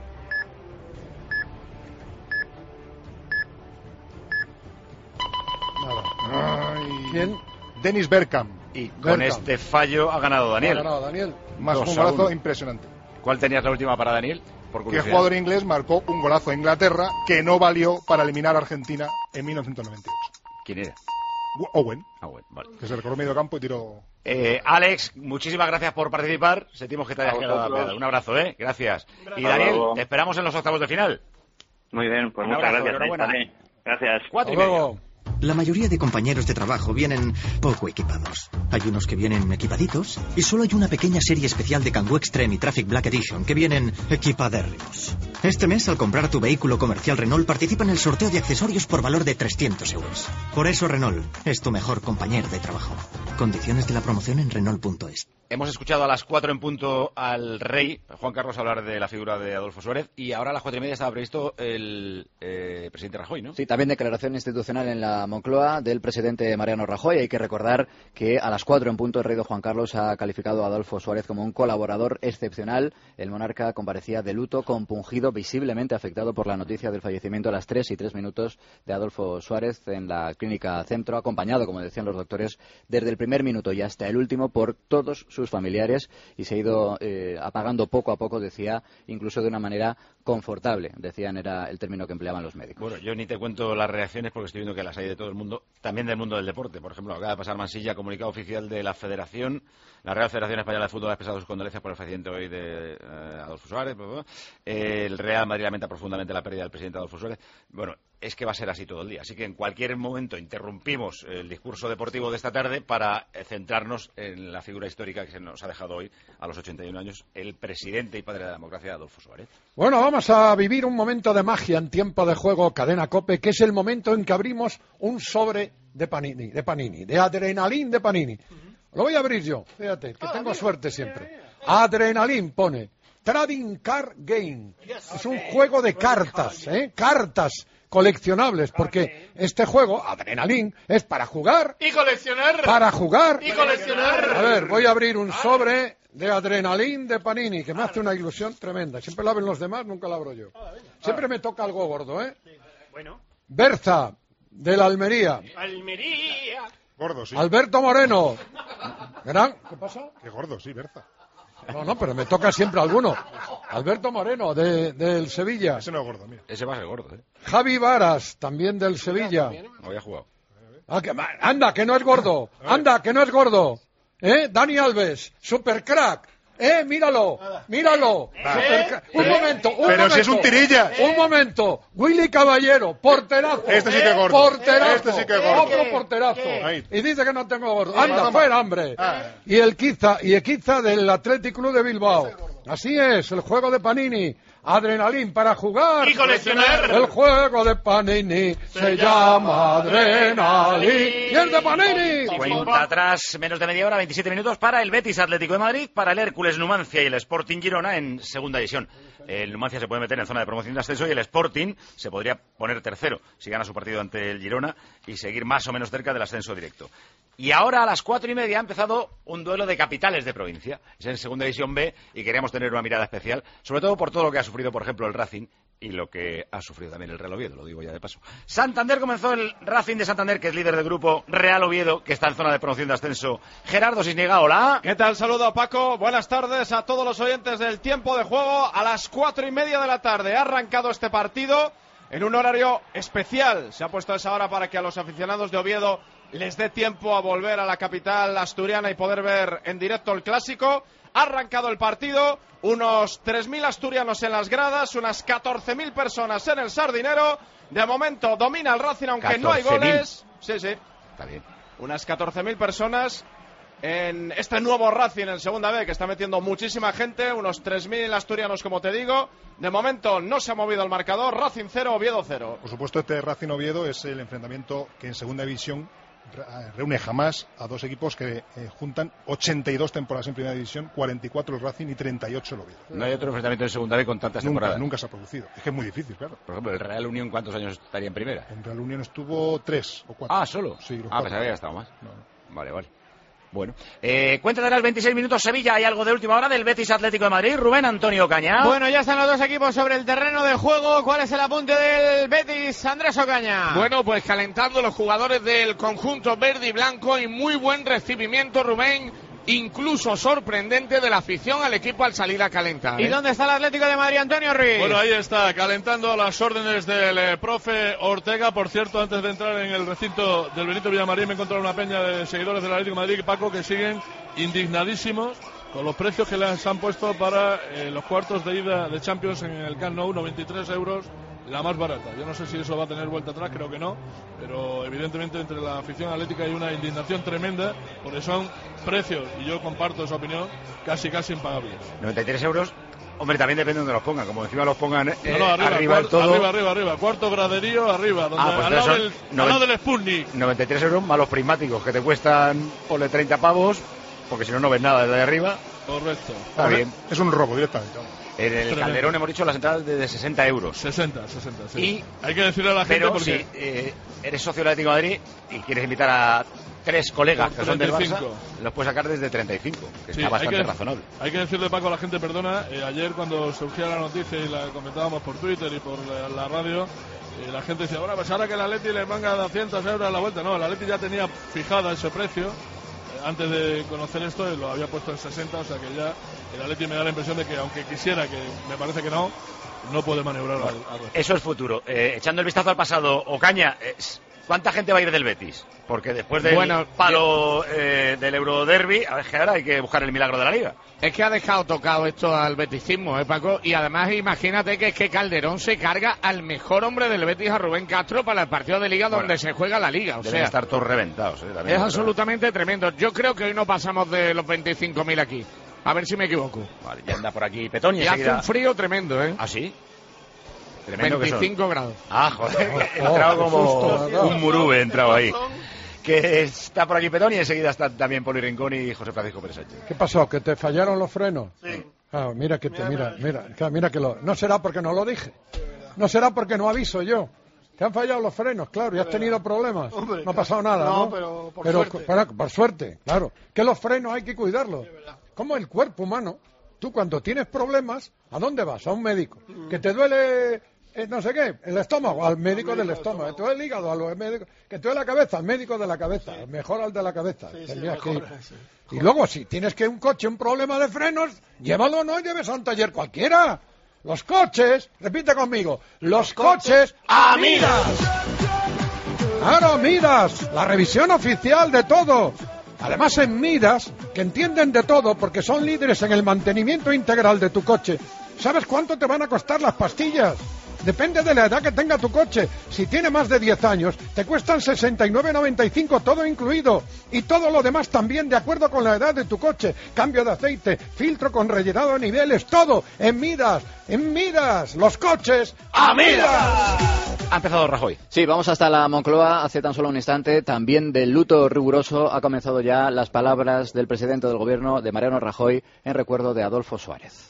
¿Quién? Dennis Bergkamp. Y con este fallo ha ganado Daniel. Ha ganado Daniel. Más un golazo impresionante. ¿Cuál tenías la última para Daniel? ¿Qué jugador inglés marcó un golazo a Inglaterra que no valió para eliminar a Argentina en 1998? ¿Quién era? Owen. Vale. Que se recorrió medio campo y tiró... Alex, muchísimas gracias por participar. Sentimos que te hayas quedado a la piedra. Un abrazo, Gracias. Y Daniel, te esperamos en los octavos de final. Muy bien, pues Un muchas abrazo, gracias. enhorabuena. Gracias. 4:30. La mayoría de compañeros de trabajo vienen poco equipados. Hay unos que vienen equipaditos y solo hay una pequeña serie especial de Kangoo Extreme y Traffic Black Edition que vienen equipadérrimos. Este mes, al comprar tu vehículo comercial Renault, participa en el sorteo de accesorios por valor de 300 euros. Por eso Renault es tu mejor compañero de trabajo. Condiciones de la promoción en Renault.es. Hemos escuchado a las 4 en punto al rey, Juan Carlos, hablar de la figura de Adolfo Suárez, y ahora a las 4:30 estaba previsto el presidente Rajoy, ¿no? Sí, también declaración institucional en la Moncloa del presidente Mariano Rajoy. Hay que recordar que a las 4 en punto el rey don Juan Carlos ha calificado a Adolfo Suárez como un colaborador excepcional. El monarca comparecía de luto, compungido, visiblemente afectado por la noticia del fallecimiento a las 3:03 de Adolfo Suárez en la Clínica Centro, acompañado, como decían los doctores, desde el primer minuto y hasta el último por todos sus familiares, y se ha ido apagando poco a poco, decía, incluso de una manera confortable, decían, era el término que empleaban los médicos. Bueno, yo ni te cuento las reacciones porque estoy viendo que las hay de todo el mundo, también del mundo del deporte. Por ejemplo, acaba de pasar Mansilla, comunicado oficial de la Federación, la Real Federación Española de Fútbol ha expresado sus condolencias por el fallecimiento hoy de Adolfo Suárez. El Real Madrid lamenta profundamente la pérdida del presidente Adolfo Suárez. Bueno, es que va a ser así todo el día. Así que en cualquier momento interrumpimos el discurso deportivo de esta tarde para centrarnos en la figura histórica que se nos ha dejado hoy, a los 81 años, el presidente y padre de la democracia, Adolfo Suárez. Bueno, vamos a vivir un momento de magia en tiempo de juego Cadena COPE, que es el momento en que abrimos un sobre de Panini, de Adrenalin de Panini. Lo voy a abrir yo, fíjate, que tengo suerte siempre. Adrenalin pone Trading Card Game. Es un juego de cartas, cartas coleccionables, porque este juego, Adrenalin, es para jugar y coleccionar. Para jugar y coleccionar. A ver, voy a abrir un sobre de Adrenalin de Panini, que me hace una ilusión tremenda. Siempre lo abren los demás, nunca lo abro yo. Siempre me toca algo gordo, Bueno. Berza, de la Almería. Almería. Gordo, sí. Alberto Moreno. ¿Qué pasa? Qué gordo, sí, Berza. No, pero me toca siempre alguno. Alberto Moreno, del Sevilla. Ese no es gordo, mira. Ese va a ser gordo, Javi Varas, también del Sevilla. No había jugado. Anda, que no es gordo. Anda, que no es gordo. Dani Alves, supercrack. Míralo. Un momento. Pero si es un tirilla. Un momento. Willy Caballero, porterazo. Este sí que es gordo. Porterazo. Este sí que es gordo. Otro porterazo. Ahí. Y dice que no tengo gordo. Anda, fuera, hombre. Y Equiza del Athletic Club de Bilbao. Así es, el juego de Panini. Adrenalin para jugar y coleccionar. El juego de Panini se llama Adrenalin. Y el de Panini. Cuenta atrás, menos de media hora, 27 minutos para el Betis Atlético de Madrid, para el Hércules Numancia y el Sporting Girona en segunda división. El Numancia se puede meter en zona de promoción de ascenso y el Sporting se podría poner tercero si gana su partido ante el Girona y seguir más o menos cerca del ascenso directo. Y ahora a las 4:30 ha empezado un duelo de capitales de provincia. Es en segunda división B y queríamos tener una mirada especial, sobre todo por todo lo que ha sufrido, por ejemplo, el Racing y lo que ha sufrido también el Real Oviedo, lo digo ya de paso. Santander comenzó el Racing de Santander, que es líder del grupo. Real Oviedo, que está en zona de promoción de ascenso. Gerardo Cisniega, hola. ¿Qué tal? Saludo, Paco. Buenas tardes a todos los oyentes del Tiempo de Juego. A las 4:30 de la tarde ha arrancado este partido en un horario especial. Se ha puesto a esa hora para que a los aficionados de Oviedo les dé tiempo a volver a la capital asturiana y poder ver en directo el clásico. Ha arrancado el partido, unos 3.000 asturianos en las gradas, unas 14.000 personas en el Sardinero. De momento domina el Racing, aunque no hay goles. Sí. Está bien. Unas 14.000 personas en este nuevo Racing en Segunda B, que está metiendo muchísima gente, unos 3.000 asturianos, como te digo. De momento no se ha movido el marcador, Racing 0, Oviedo 0. Por supuesto, este Racing Oviedo es el enfrentamiento que en Segunda División reúne jamás a dos equipos que juntan 82 temporadas en Primera División, 44 el Racing y 38 el Oviedo. No hay otro enfrentamiento en Segunda B con tantas temporadas. Nunca se ha producido. Es que es muy difícil, claro. Por ejemplo, el Real Unión, ¿cuántos años estaría en Primera? En Real Unión estuvo 3 o 4. Ah, ¿solo? Sí, pensaba que había estado más. No. Vale. Bueno, cuenta de las 26 minutos Sevilla. Hay algo de última hora del Betis Atlético de Madrid. Rubén Antonio Caña. Bueno, ya están los dos equipos sobre el terreno de juego. ¿Cuál es el apunte del Betis, Andrés Ocaña? Bueno, pues calentando los jugadores del conjunto verde y blanco y muy buen recibimiento, Rubén, incluso sorprendente, de la afición al equipo al salir a calentar. ¿Y dónde está el Atlético de Madrid, Antonio Ruiz? Bueno, ahí está, calentando a las órdenes del profe Ortega. Por cierto, antes de entrar en el recinto del Benito Villamarín, me he encontrado una peña de seguidores del Atlético de Madrid, Paco, que siguen indignadísimos con los precios que les han puesto para los cuartos de ida de Champions en el Camp Nou, 93 euros, la más barata. Yo no sé si eso va a tener vuelta atrás, creo que no, pero evidentemente entre la afición atlética hay una indignación tremenda, porque son precios, y yo comparto esa opinión, casi impagables. 93 euros, hombre, también depende de donde los pongan, como encima los pongan arriba del todo. Arriba, cuarto graderío, arriba, donde, pues al lado del Sputnik. 93 euros más los prismáticos, que te cuestan, ponle 30 pavos, porque si no, no ves nada desde arriba. Correcto. Está bien. Es un robo directamente. En el Calderón hemos dicho las entradas de 60 euros. 60, sí. Y hay que decirle a la gente, pero porque si eres socio del Atlético de Madrid y quieres invitar a 3 colegas que son del Barça, los puedes sacar desde 35, que está bastante razonable. Hay que decirle, Paco, a la gente, perdona, ayer cuando surgía la noticia y la comentábamos por Twitter y por la radio, la gente decía, bueno, pues ahora que el Atleti le manga 200 euros a la vuelta. No, el Atleti ya tenía fijada ese precio. Antes de conocer esto lo había puesto en 60, o sea que ya el Atleti me da la impresión de que, aunque quisiera, que me parece que no puede maniobrar al eso es futuro. Echando el vistazo al pasado, Ocaña, ¿cuánta gente va a ir del Betis? Porque después del palo del Euroderby, a ver, que ahora hay que buscar el milagro de la Liga. Es que ha dejado tocado esto al beticismo, Paco, y además imagínate que es que Calderón se carga al mejor hombre del Betis, a Rubén Castro, para el partido de Liga donde se juega la Liga. Deben estar todos reventados. Es absolutamente tremendo. Yo creo que hoy no pasamos de los 25.000 aquí. A ver si me equivoco. Vale, ya anda por aquí Petón y hace un frío tremendo, ¿eh? ¿Ah, sí? Tremendo 25 grados. Ah, joder, he entrado como un murube, he entrado ahí. Que está por aquí Petón y enseguida está también Poli Rincón y José Francisco Pérez Sánchez. ¿Qué pasó? ¿Que te fallaron los frenos? Sí. Ah, mira que no será porque no lo dije. No será porque no aviso yo. Te han fallado los frenos, claro, y has tenido problemas. Hombre, no ha pasado nada, ¿no? Pero suerte. Por suerte, claro. Que los frenos hay que cuidarlos. Como el cuerpo humano. Tú cuando tienes problemas, ¿a dónde vas? A un médico. Que te duele... no sé qué, el estómago, al médico del estómago, que te duele el hígado, al médico, que te duele la cabeza, al médico de la cabeza, mejor al de la cabeza. Y luego, si tienes que un coche, un problema de frenos, llévalo, no lleves a un taller cualquiera. Los coches, repite conmigo, los coches a Midas. Claro, Midas, la revisión oficial de todo. Además en Midas, que entienden de todo porque son líderes en el mantenimiento integral de tu coche. ¿Sabes cuánto te van a costar las pastillas? Depende de la edad que tenga tu coche. Si tiene más de 10 años, te cuestan 69,95 todo incluido. Y todo lo demás también de acuerdo con la edad de tu coche. Cambio de aceite, filtro con rellenado de niveles, todo en Midas. En Midas, los coches a Midas. Ha empezado Rajoy. Sí, vamos hasta la Moncloa hace tan solo un instante. También de luto riguroso ha comenzado ya las palabras del presidente del gobierno, de Mariano Rajoy, en recuerdo de Adolfo Suárez.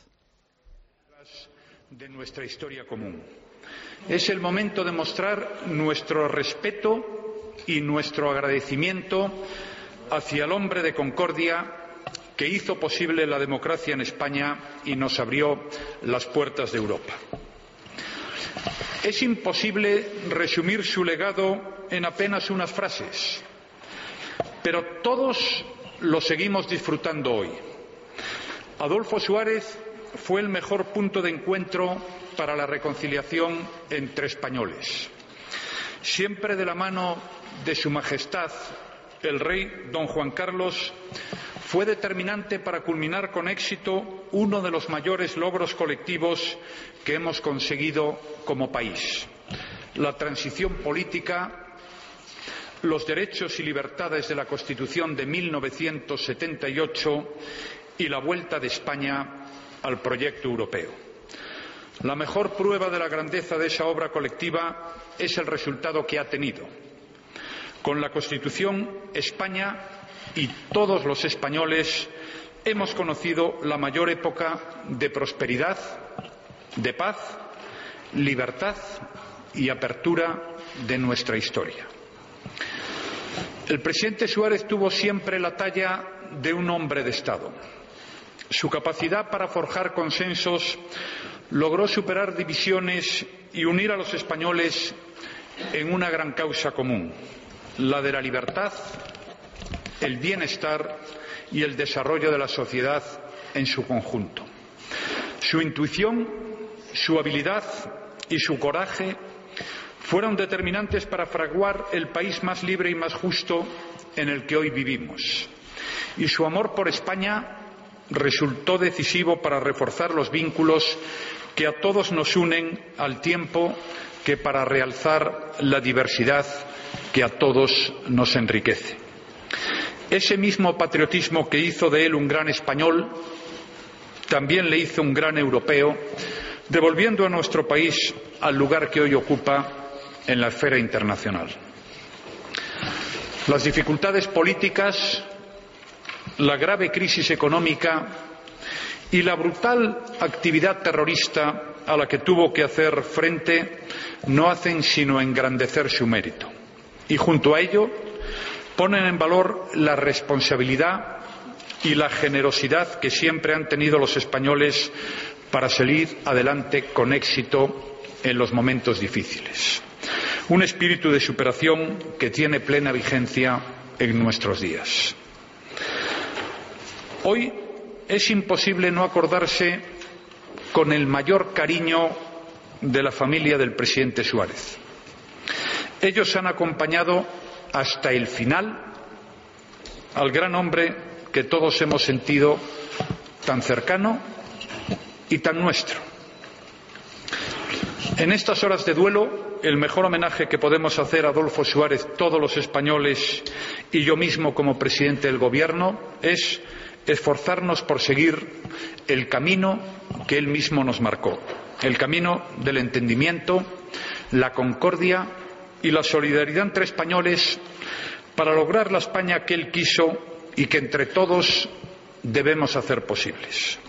De nuestra historia común. Es el momento de mostrar nuestro respeto y nuestro agradecimiento hacia el hombre de concordia que hizo posible la democracia en España y nos abrió las puertas de Europa. Es imposible resumir su legado en apenas unas frases, pero todos lo seguimos disfrutando hoy. Adolfo Suárez fue el mejor punto de encuentro para la reconciliación entre españoles. Siempre de la mano de Su Majestad, el rey don Juan Carlos, fue determinante para culminar con éxito uno de los mayores logros colectivos que hemos conseguido como país: la transición política los derechos y libertades de la Constitución de 1978 y la vuelta de España al proyecto europeo. La mejor prueba de la grandeza de esa obra colectiva es el resultado que ha tenido. Con la Constitución, España y todos los españoles hemos conocido la mayor época de prosperidad, de paz, libertad y apertura de nuestra historia. El presidente Suárez tuvo siempre la talla de un hombre de Estado. Su capacidad para forjar consensos logró superar divisiones y unir a los españoles en una gran causa común, la de la libertad, el bienestar y el desarrollo de la sociedad en su conjunto. Su intuición, su habilidad y su coraje fueron determinantes para fraguar el país más libre y más justo en el que hoy vivimos. Y su amor por España resultó decisivo para reforzar los vínculos que a todos nos unen, al tiempo que para realzar la diversidad que a todos nos enriquece. Ese mismo patriotismo que hizo de él un gran español también le hizo un gran europeo, devolviendo a nuestro país al lugar que hoy ocupa en la esfera internacional. Las dificultades políticas, la grave crisis económica y la brutal actividad terrorista a la que tuvo que hacer frente no hacen sino engrandecer su mérito. Y junto a ello ponen en valor la responsabilidad y la generosidad que siempre han tenido los españoles para salir adelante con éxito en los momentos difíciles. Un espíritu de superación que tiene plena vigencia en nuestros días. Hoy es imposible no acordarse con el mayor cariño de la familia del presidente Suárez. Ellos han acompañado hasta el final al gran hombre que todos hemos sentido tan cercano y tan nuestro. En estas horas de duelo, el mejor homenaje que podemos hacer a Adolfo Suárez, todos los españoles y yo mismo como presidente del Gobierno, es esforzarnos por seguir el camino que él mismo nos marcó, el camino del entendimiento, la concordia y la solidaridad entre españoles para lograr la España que él quiso y que entre todos debemos hacer posibles.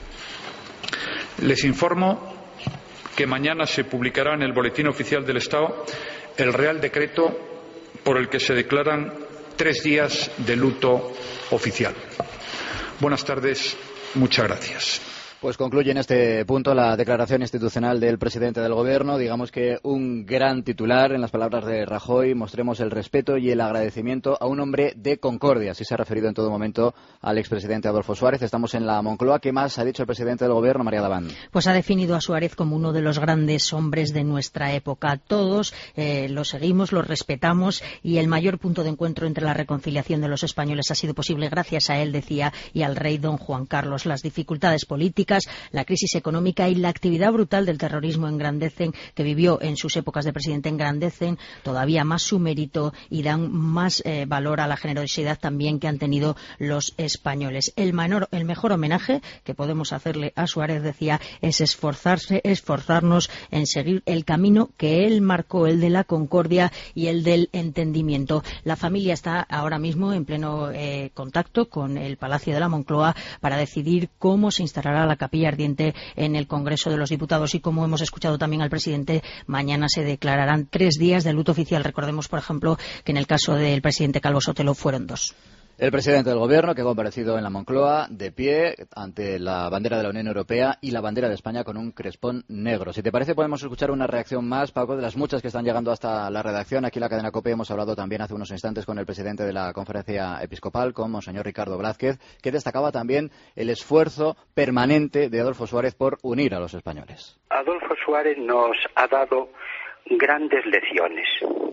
Les informo que mañana se publicará en el Boletín Oficial del Estado el Real Decreto por el que se declaran 3 días de luto oficial. Buenas tardes, muchas gracias. Pues concluye en este punto la declaración institucional del presidente del Gobierno. Digamos que un gran titular en las palabras de Rajoy. Mostremos el respeto y el agradecimiento a un hombre de concordia. Así se ha referido en todo momento al expresidente Adolfo Suárez. Estamos en la Moncloa. ¿Qué más ha dicho el presidente del Gobierno, María Daván? Pues ha definido a Suárez como uno de los grandes hombres de nuestra época. Todos lo seguimos, lo respetamos y el mayor punto de encuentro entre la reconciliación de los españoles ha sido posible gracias a él, decía, y al rey don Juan Carlos. Las dificultades políticas, la crisis económica y la actividad brutal del terrorismo que vivió en sus épocas de presidente, engrandecen todavía más su mérito y dan más valor a la generosidad también que han tenido los españoles. El mejor homenaje que podemos hacerle a Suárez, decía, es esforzarnos en seguir el camino que él marcó, el de la concordia y el del entendimiento. La familia está ahora mismo en pleno contacto con el Palacio de la Moncloa para decidir cómo se instalará la capilla ardiente en el Congreso de los Diputados y, como hemos escuchado también al presidente, mañana se declararán 3 días de luto oficial. Recordemos, por ejemplo, que en el caso del presidente Calvo Sotelo fueron 2. El presidente del Gobierno, que ha comparecido en la Moncloa, de pie, ante la bandera de la Unión Europea y la bandera de España con un crespón negro. Si te parece, podemos escuchar una reacción más, Paco, de las muchas que están llegando hasta la redacción. Aquí en la cadena COPE hemos hablado también hace unos instantes con el presidente de la Conferencia Episcopal, con Monseñor Ricardo Blázquez, que destacaba también el esfuerzo permanente de Adolfo Suárez por unir a los españoles. Adolfo Suárez nos ha dado grandes lecciones.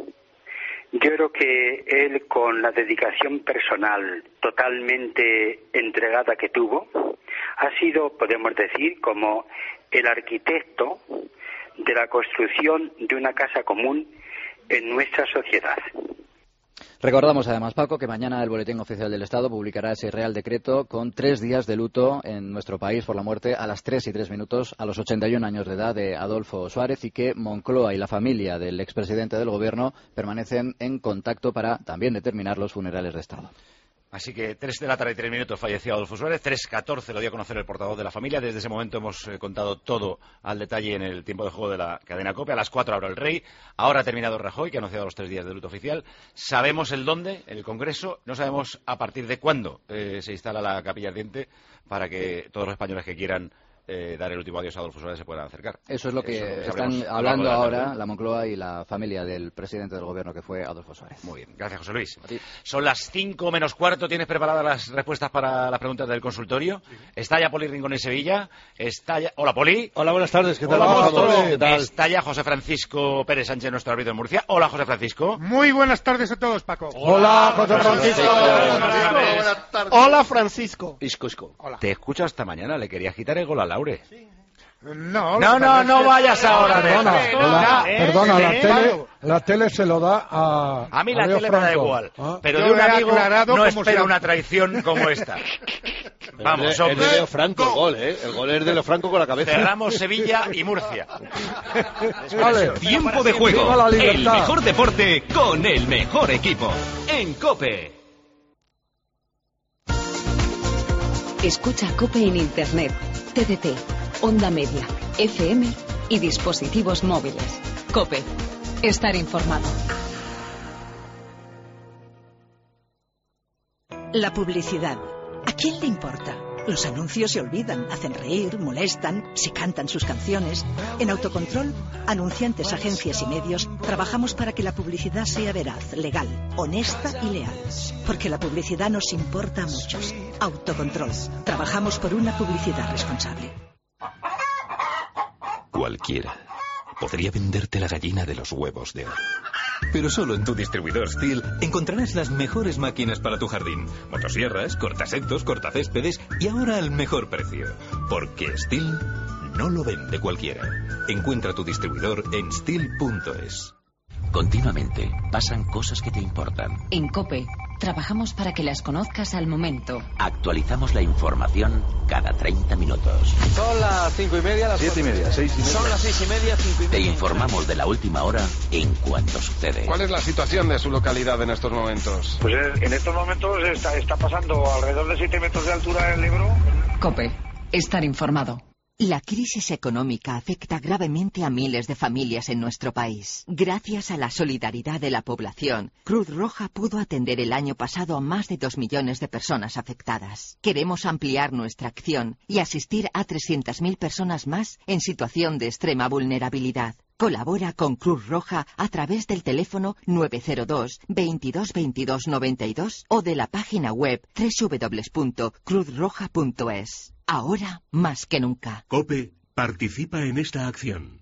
Yo creo que él, con la dedicación personal totalmente entregada que tuvo, ha sido, podemos decir, como el arquitecto de la construcción de una casa común en nuestra sociedad. Recordamos además, Paco, que mañana el Boletín Oficial del Estado publicará ese Real Decreto con 3 días de luto en nuestro país por la muerte a las 3:03 a los 81 años de edad de Adolfo Suárez, y que Moncloa y la familia del expresidente del Gobierno permanecen en contacto para también determinar los funerales de Estado. Así que 3:03 falleció Adolfo Suárez, 3:14 lo dio a conocer el portavoz de la familia. Desde ese momento hemos contado todo al detalle en el tiempo de juego de la cadena COPE. A las 4 habló el Rey. Ahora ha terminado Rajoy, que ha anunciado los 3 días de luto oficial. Sabemos el dónde, en el Congreso. No sabemos a partir de cuándo se instala la capilla ardiente para que todos los españoles que quieran dar el último adiós a Adolfo Suárez se puedan acercar. Eso es lo que están hablando ahora la Moncloa y la familia del presidente del Gobierno, que fue Adolfo Suárez. Muy bien, gracias, José Luis. Son las 5:45. ¿Tienes preparadas las respuestas para las preguntas del consultorio? Sí. Está ya Poli Rincón en Sevilla. Está ya... Hola, Poli. Hola, buenas tardes. ¿Qué tal? Hola, ¿qué tal? Está ya José Francisco Pérez Sánchez, nuestro árbitro en Murcia. Hola, José Francisco. Muy buenas tardes a todos, Paco. Hola, José Francisco. Buenas tardes. Hola, Francisco. Hola. Te escucho hasta mañana. Le querías quitar el gol a Laure. Sí. No vayas ahora. Perdona, la tele se lo da a... A mí la tele me da igual, pero de un amigo no espera una traición como esta. Vamos, es de Leo Franco el gol, ¿eh? El gol es de Leo Franco con la cabeza. Cerramos Sevilla y Murcia. Vale. Tiempo de juego, el mejor deporte con el mejor equipo. En COPE. Escucha COPE en Internet, TDT, Onda Media, FM y dispositivos móviles. COPE. Estar informado. La publicidad. ¿A quién le importa? Los anuncios se olvidan, hacen reír, molestan, se cantan sus canciones. En Autocontrol, anunciantes, agencias y medios, trabajamos para que la publicidad sea veraz, legal, honesta y leal. Porque la publicidad nos importa a muchos. Autocontrol. Trabajamos por una publicidad responsable. Cualquiera podría venderte la gallina de los huevos de oro. Pero solo en tu distribuidor STIHL encontrarás las mejores máquinas para tu jardín. Motosierras, cortasectos, cortacéspedes y ahora al mejor precio. Porque STIHL no lo vende cualquiera. Encuentra tu distribuidor en stihl.es. Continuamente pasan cosas que te importan. En COPE trabajamos para que las conozcas al momento. Actualizamos la información cada 30 minutos. Son las 5:30, las 7:30, 6:30. Son las 6:30, 5:30. Te informamos de la última hora en cuanto sucede. ¿Cuál es la situación de su localidad en estos momentos? Pues en estos momentos está pasando alrededor de 7 metros de altura el Ebro. COPE. Estar informado. La crisis económica afecta gravemente a miles de familias en nuestro país. Gracias a la solidaridad de la población, Cruz Roja pudo atender el año pasado a más de 2 millones de personas afectadas. Queremos ampliar nuestra acción y asistir a 300.000 personas más en situación de extrema vulnerabilidad. Colabora con Cruz Roja a través del teléfono 902 22 22 92 o de la página web www.cruzroja.es. Ahora más que nunca. COPE participa en esta acción.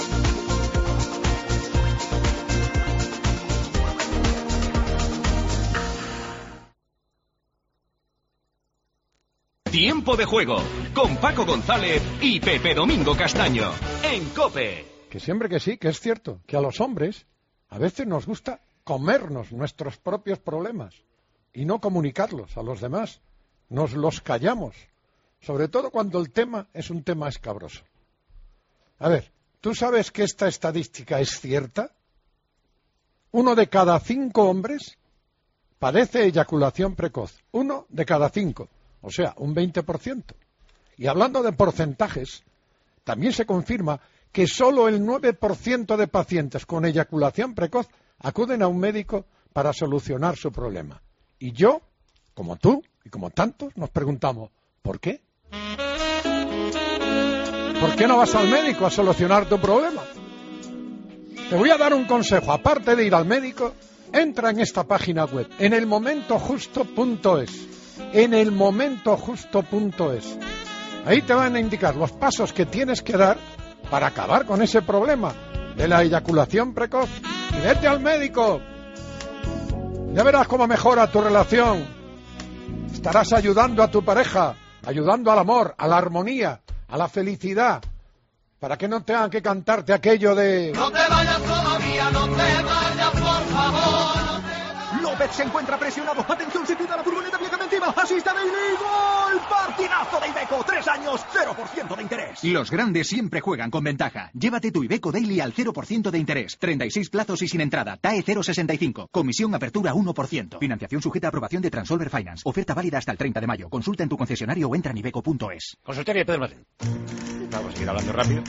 Tiempo de juego con Paco González y Pepe Domingo Castaño en COPE. Que siempre que sí, que es cierto, que a los hombres a veces nos gusta comernos nuestros propios problemas y no comunicarlos a los demás. Nos los callamos, sobre todo cuando el tema es un tema escabroso. A ver, ¿tú sabes que esta estadística es cierta? 1 de cada 5 hombres padece eyaculación precoz. 1 de cada 5, o sea, un 20%. Y hablando de porcentajes, también se confirma que solo el 9% de pacientes con eyaculación precoz acuden a un médico para solucionar su problema. Y yo, como tú y como tantos, nos preguntamos, ¿por qué? ¿Por qué no vas al médico a solucionar tu problema? Te voy a dar un consejo. Aparte de ir al médico, entra en esta página web, enelmomentojusto.es. Enelmomentojusto.es. Ahí te van a indicar los pasos que tienes que dar para acabar con ese problema de la eyaculación precoz. Y vete al médico. Ya verás cómo mejora tu relación. Estarás ayudando a tu pareja, ayudando al amor, a la armonía, a la felicidad, para que no tengan que cantarte aquello de... No te vayas todavía, no te vayas, por favor. Lo Busquets se encuentra presionado. Atención, se tira la furgoneta viajando encima. Asista Daily. ¡Gol! Partidazo de Iveco. 3 años, 0% de interés. Los grandes siempre juegan con ventaja. Llévate tu Iveco Daily al 0% de interés. 36 plazos y sin entrada. TAE 0,65. Comisión apertura 1%. Financiación sujeta a aprobación de Transolver Finance. Oferta válida hasta el 30 de mayo. Consulta en tu concesionario o entra en iveco.es. Consultorio de Pedro Martín. Vamos a seguir hablando rápido.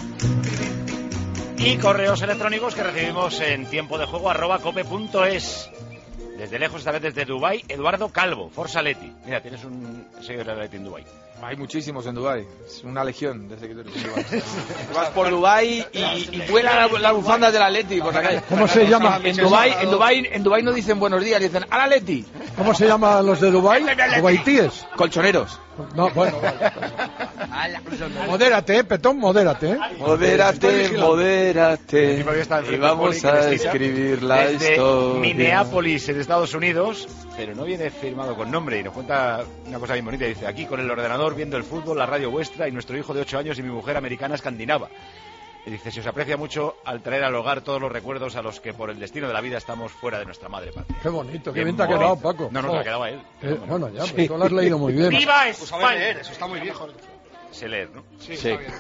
Y correos electrónicos que recibimos en tiempo de juego @cope.es. Desde lejos, esta vez desde Dubái, Eduardo Calvo, Forza Leti. Mira, tienes un seguidor de Leti en Dubái. Hay muchísimos en Dubái. Es una legión de seguidores en Dubái. Vas por Dubái y vuelan las bufandas del Atleti por la calle. ¿Cómo se llama? En Dubái no dicen buenos días, dicen al Atleti. ¿Cómo se llaman los de Dubái? Dubaitíes. Colchoneros. No, bueno. Modérate, Petón, modérate. Modérate. Y vamos a escribir la desde historia. Minneapolis, en Estados Unidos, pero no viene firmado con nombre y nos cuenta una cosa bien bonita. Dice, aquí con el ordenador, viendo el fútbol, la radio vuestra y nuestro hijo de 8 años y mi mujer americana escandinava. Y dice, se os aprecia mucho al traer al hogar todos los recuerdos a los que por el destino de la vida estamos fuera de nuestra madre patria. Qué bonito, qué bien te ha quedado, Paco. No, se ha quedado a él. Bueno, ya, pues tú lo has leído muy bien. ¡Viva España! Leer, eso está muy viejo. Sé leer, ¿no? Sí.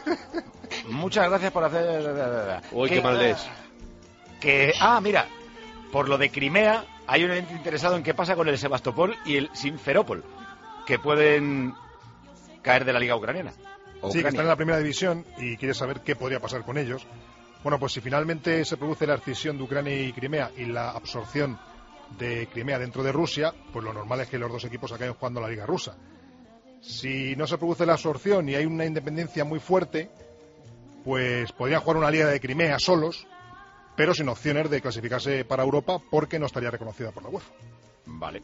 Muchas gracias por hacer... Uy, qué mal lees. Mira, por lo de Crimea, hay un ente interesado en qué pasa con el Sebastopol y el Simferópol, que pueden caer de la liga ucraniana. Sí, que están en la primera división y quiere saber qué podría pasar con ellos. Bueno, pues si finalmente se produce la escisión de Ucrania y Crimea y la absorción de Crimea dentro de Rusia, pues lo normal es que los dos equipos acaben jugando la liga rusa. Si no se produce la absorción y hay una independencia muy fuerte, pues podrían jugar una liga de Crimea solos, pero sin opciones de clasificarse para Europa porque no estaría reconocida por la UEFA. Vale.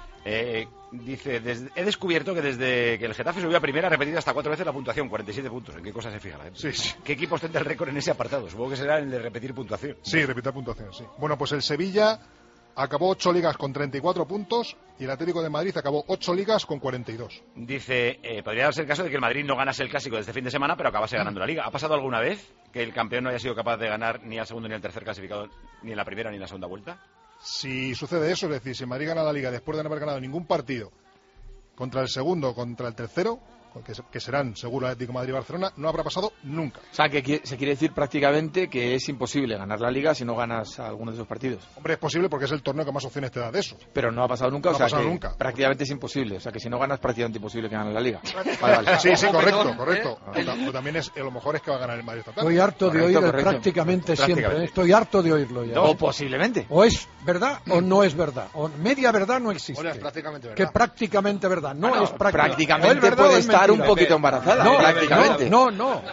Dice, he descubierto que desde que el Getafe subió a primera ha repetido hasta 4 veces la puntuación, 47 puntos. ¿En qué cosas se fija la gente? Sí. ¿Qué equipo ostenta el récord en ese apartado? Supongo que será el de repetir puntuación. Sí, repetir puntuación, sí. Bueno, pues el Sevilla acabó 8 ligas con 34 puntos y el Atlético de Madrid acabó 8 ligas con 42. Dice, podría darse el caso de que el Madrid no ganase el Clásico de este fin de semana, pero acabase ganando la Liga. ¿Ha pasado alguna vez que el campeón no haya sido capaz de ganar ni al segundo ni al tercer clasificado, ni en la primera ni en la segunda vuelta? Si sucede eso, es decir, si Madrid gana la Liga después de no haber ganado ningún partido contra el segundo o contra el tercero, que serán seguro Atlético de Madrid y Barcelona, no habrá pasado nunca. O sea, que se quiere decir prácticamente que es imposible ganar la Liga si no ganas alguno de esos partidos. Hombre, es posible porque es el torneo que más opciones te da de eso. Pero no ha pasado nunca, no o sea, ha pasado que nunca. Prácticamente es imposible. O sea, que si no ganas, prácticamente imposible que ganes la Liga. Vale. Sí, correcto. O también es, a lo mejor es que va a ganar el Madrid esta tarde. Estoy harto de oír prácticamente siempre. Estoy harto de oírlo ya. O posiblemente. O es verdad o no es verdad. O media verdad no existe. Bueno, es prácticamente verdad. Que prácticamente verdad. No es prácticamente puede estar un poquito embarazada. No, prácticamente. No.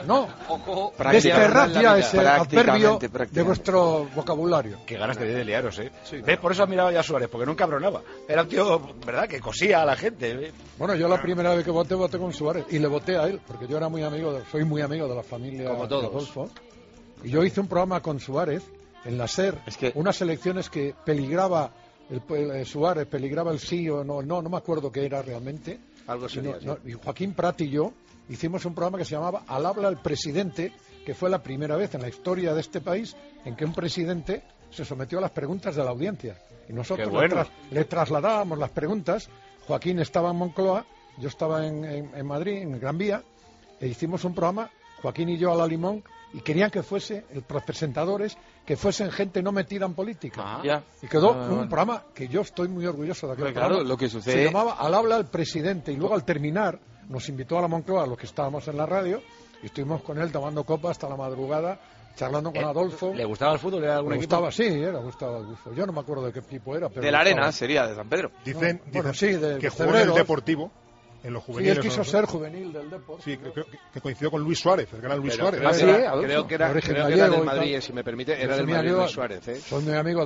Ojo, desperracia ese adverbio de vuestro vocabulario. Qué ganas te de liaros, ¿eh? Sí, ¿ves? Por eso admiraba ya a Suárez, porque nunca bronaba. Era un tío, ¿verdad?, que cosía a la gente. Bueno, yo la primera vez que voté con Suárez y le voté a él, porque yo era soy muy amigo de la familia como todos. Rodolfo. Y yo hice un programa con Suárez en la SER, unas elecciones que peligraba Suárez, peligraba el sí o no me acuerdo qué era realmente. Algo sería, y Joaquín Prat y yo hicimos un programa que se llamaba Al habla el presidente, que fue la primera vez en la historia de este país en que un presidente se sometió a las preguntas de la audiencia. Y nosotros le trasladábamos las preguntas. Joaquín estaba en Moncloa, yo estaba en Madrid, en Gran Vía, e hicimos un programa, Joaquín y yo a la limón, y querían que fuese, los presentadores, que fuesen gente no metida en política. Y quedó un programa que yo estoy muy orgulloso de aquel programa. Lo que sucede... Se llamaba Al habla el presidente, y luego al terminar nos invitó a la Moncloa, los que estábamos en la radio, y estuvimos con él tomando copas hasta la madrugada, charlando con Adolfo. ¿Le gustaba el fútbol? ¿Era algún equipo? Sí, le gustaba el fútbol. Yo no me acuerdo de qué equipo era. Pero de la Arena, sería de San Pedro. Dicen de que jugó en el Deportivo, en los juveniles. Sí, él quiso ser juvenil del Deportivo. Sí, creo que coincidió con Luis Suárez, el gran Luis Suárez. Creo que era del Madrid, si me permite, era del Madrid Luis Suárez. Soy muy amigo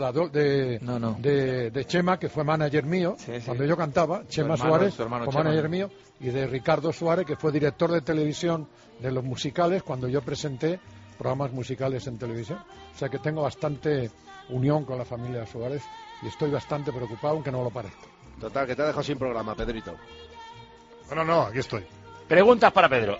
de Chema, que fue manager mío, cuando yo cantaba. Chema Suárez fue manager mío. Y de Ricardo Suárez, que fue director de televisión de los musicales, cuando yo presenté programas musicales en televisión. O sea que tengo bastante unión con la familia Suárez y estoy bastante preocupado, aunque no lo parezca. Total, que te ha dejado sin programa, Pedrito. No, aquí estoy. Preguntas para Pedro.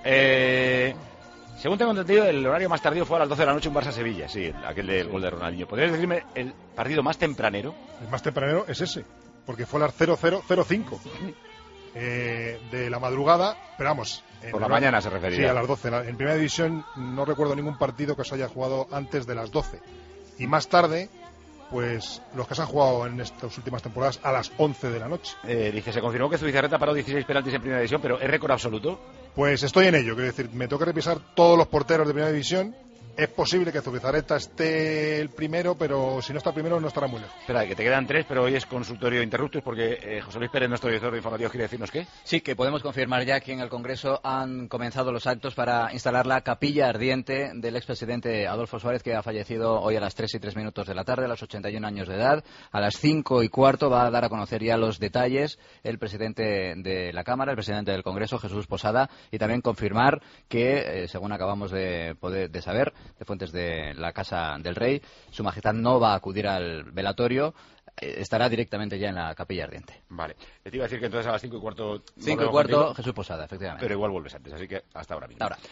Según tengo entendido, el horario más tardío fue a las 12 de la noche un Barça-Sevilla, sí, aquel del gol de Ronaldinho. ¿Podrías decirme el partido más tempranero? El más tempranero es ese. porque fue a las 00:05 de la madrugada, pero vamos... Por la mañana se refería. Sí, a las 12. En primera división no recuerdo ningún partido que se haya jugado antes de las 12. Y más tarde, pues los que se han jugado en estas últimas temporadas a las 11 de la noche. Dice, se confirmó que Zubizarreta paró 16 penaltis en primera división, pero ¿es récord absoluto? Pues estoy en ello, quiero decir, me toca revisar todos los porteros de primera división. Es posible que Zubizarreta esté el primero, pero si no está el primero no estará muy lejos. Espera, que te quedan 3, pero hoy es consultorio interruptus porque José Luis Pérez, nuestro director de informativos, quiere decirnos qué. Sí, que podemos confirmar ya que en el Congreso han comenzado los actos para instalar la capilla ardiente del expresidente Adolfo Suárez, que ha fallecido hoy a las 3:03 de la tarde, a los 81 años de edad. A las 5:15 va a dar a conocer ya los detalles el presidente de la Cámara, el presidente del Congreso, Jesús Posada, y también confirmar que, según acabamos de saber, de fuentes de la Casa del Rey, Su Majestad no va a acudir al velatorio, estará directamente ya en la capilla ardiente. Vale. Te iba a decir que entonces a las 5:15... 5:15, Jesús Posada, efectivamente. Pero igual vuelves antes, así que hasta ahora mismo. Ahora.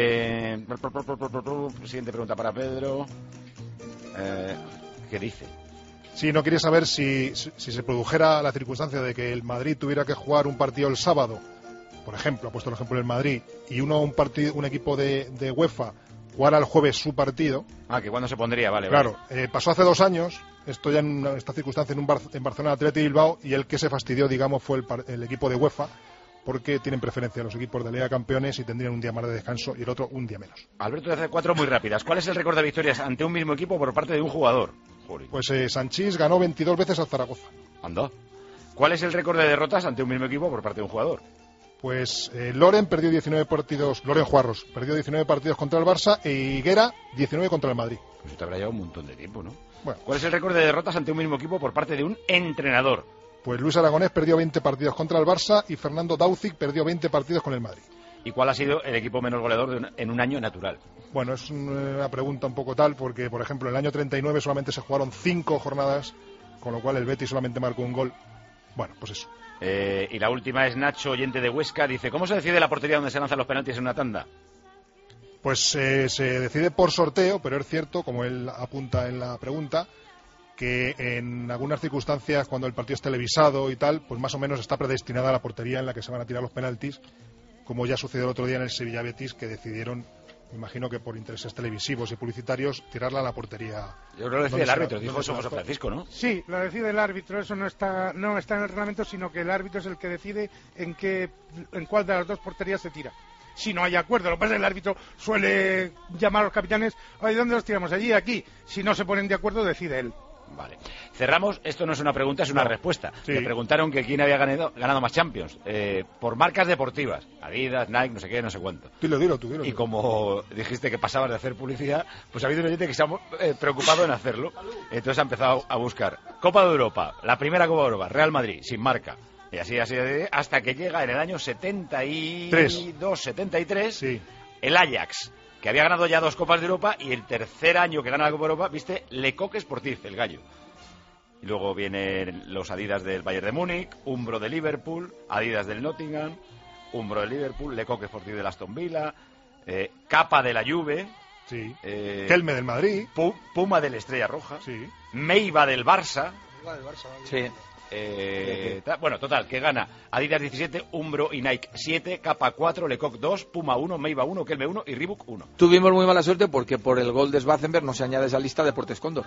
Siguiente pregunta para Pedro. ¿Qué dice? Sí, no quería saber si se produjera la circunstancia de que el Madrid tuviera que jugar un partido el sábado, por ejemplo, ha puesto el ejemplo del Madrid, y un equipo de UEFA jugara el jueves su partido. Que cuándo se pondría, vale. Claro, pasó hace 2 años, esto ya en esta circunstancia en Barcelona Athletic Bilbao, y el que se fastidió, digamos, fue el equipo de UEFA, porque tienen preferencia los equipos de Liga de Campeones y tendrían un día más de descanso y el otro un día menos. Alberto, de hace 4 muy rápidas. ¿Cuál es el récord de victorias ante un mismo equipo por parte de un jugador? Pues Sanchís ganó 22 veces al Zaragoza. Anda. ¿Cuál es el récord de derrotas ante un mismo equipo por parte de un jugador? Pues Loren perdió 19 partidos, Loren Juarros perdió 19 partidos contra el Barça e Higuera 19 contra el Madrid. Pues te habrá llevado un montón de tiempo, ¿no? Bueno. ¿Cuál es el récord de derrotas ante un mismo equipo por parte de un entrenador? Pues Luis Aragonés perdió 20 partidos contra el Barça y Fernando Dauzic perdió 20 partidos con el Madrid. ¿Y cuál ha sido el equipo menos goleador en un año natural? Bueno, es una pregunta un poco tal porque, por ejemplo, en el año 39 solamente se jugaron 5 jornadas, con lo cual el Betis solamente marcó un gol. Bueno, pues eso. Y la última es Nacho, oyente de Huesca, dice, ¿cómo se decide la portería donde se lanzan los penaltis en una tanda? Pues se decide por sorteo, pero es cierto, como él apunta en la pregunta, que en algunas circunstancias, cuando el partido es televisado y tal, pues más o menos está predestinada a la portería en la que se van a tirar los penaltis, como ya sucedió el otro día en el Sevilla Betis, que decidieron, me imagino que por intereses televisivos y publicitarios, tirarla a la portería. Yo creo que lo decide el árbitro, dijo eso José Francisco, ¿no? Sí, lo decide el árbitro, eso no está en el reglamento, sino que el árbitro es el que decide en cuál de las 2 porterías se tira. Si no hay acuerdo, lo que pasa es que el árbitro suele llamar a los capitanes, oye, ¿dónde los tiramos? Allí, aquí. Si no se ponen de acuerdo, decide él. Vale. Cerramos, esto no es una pregunta, es una respuesta. Sí. Me preguntaron que quién había ganado más Champions, por marcas deportivas, Adidas, Nike, no sé qué, no sé cuánto. Dilo tú. Y como dijiste que pasabas de hacer publicidad, pues ha habido un oyente que se ha preocupado en hacerlo. Entonces ha empezado a buscar Copa de Europa, la primera Copa de Europa, Real Madrid, sin marca. Y así, hasta que llega en el año 72-73, sí, el Ajax, que había ganado ya 2 Copas de Europa, y el tercer año que gana la Copa de Europa, viste, Le Coq Sportif, el gallo. Y luego vienen los Adidas del Bayern de Múnich, Umbro de Liverpool, Adidas del Nottingham, Umbro de Liverpool, Le Coq Sportif del Aston Villa, Capa de la Juve, sí, Kelme del Madrid, Puma del Estrella Roja, sí, Meiba del Barça. Sí. Bueno, total, que gana Adidas 17, Umbro y Nike 7, Capa 4, Le Coq 2, Puma 1, Meiba 1, Kelme 1 y Reebok 1. Tuvimos muy mala suerte porque por el gol de Schwarzenberg no se añade esa lista Deportes Cóndor.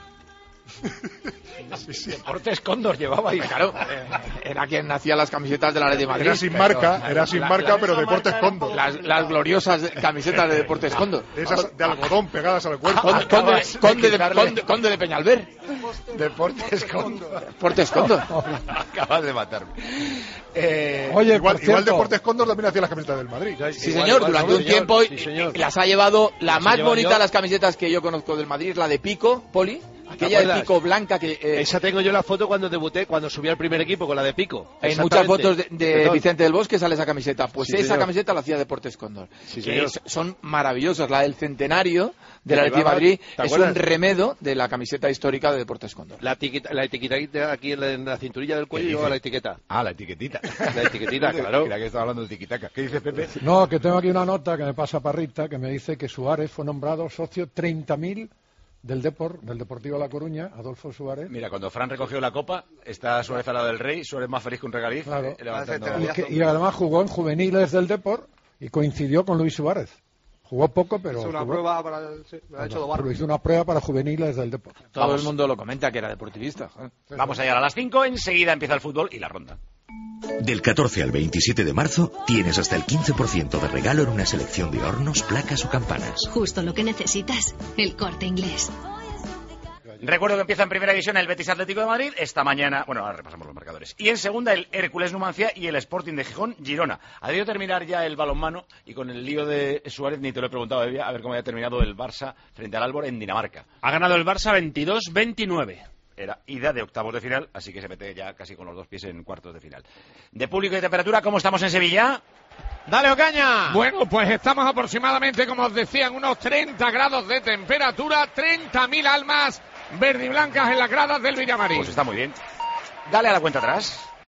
Deportes Cóndor llevaba ahí. Claro, era quien hacía las camisetas de la Red de Madrid. Era sin marca, pero Deportes Cóndor. Las gloriosas camisetas de Deportes Cóndor. Esas de algodón pegadas al cuerpo. Conde de Peñalver. Deportes Cóndor. Deportes Cóndor. Acabas de matarme. Oye, igual Deportes Cóndor también hacía las camisetas del Madrid. Sí, señor, durante un tiempo las ha llevado. La más bonita de las camisetas que yo conozco del Madrid es la de Pico, Poli. Aquella de Pico blanca que... Esa tengo yo la foto cuando debuté, cuando subí al primer equipo con la de Pico. En muchas fotos de Vicente del Bosque sale esa camiseta. Pues sí, esa camiseta la hacía Deportes Cóndor. Sí, son maravillosas. La del centenario de la Athletic de Madrid es un remedo de la camiseta histórica de Deportes Cóndor. La etiquetita aquí en la cinturilla del cuello lleva la etiqueta. Ah, la etiquetita. La etiquetita, claro. Mira que estaba hablando de tiquitaca. ¿Qué dice Pepe? No, que tengo aquí una nota que me pasa Parrita, que me dice que Suárez fue nombrado socio 30.000 del Deportivo La Coruña, Adolfo Suárez. Mira, cuando Fran recogió la copa, está Suárez al lado del Rey, Suárez más feliz que un regaliz. Claro. Y además jugó en juveniles del Depor y coincidió con Luis Suárez. Jugó poco, pero hizo una prueba para hizo una prueba para juveniles del Depor. Todo el mundo lo comenta que era deportivista. Vamos allá a las 5, enseguida empieza el fútbol y la ronda. Del 14 al 27 de marzo tienes hasta el 15% de regalo en una selección de hornos, placas o campanas. Justo lo que necesitas, El Corte Inglés. Recuerdo que empieza en primera división el Betis Atlético de Madrid esta mañana. Bueno, ahora repasamos los marcadores. Y en segunda el Hércules Numancia y el Sporting de Gijón Girona. Ha debido terminar ya el balonmano y con el lío de Suárez ni te lo he preguntado, Evia, a ver cómo había terminado el Barça frente al Aalborg en Dinamarca. Ha ganado el Barça 22-29. Era ida de octavos de final, así que se mete ya casi con los dos pies en cuartos de final. De público y de temperatura, ¿cómo estamos en Sevilla? ¡Dale, Ocaña! Bueno, pues estamos aproximadamente, como os decía, en unos 30 grados de temperatura, 30.000 almas verde y blancas en las gradas del Villamarín. Pues está muy bien. Dale a la cuenta atrás.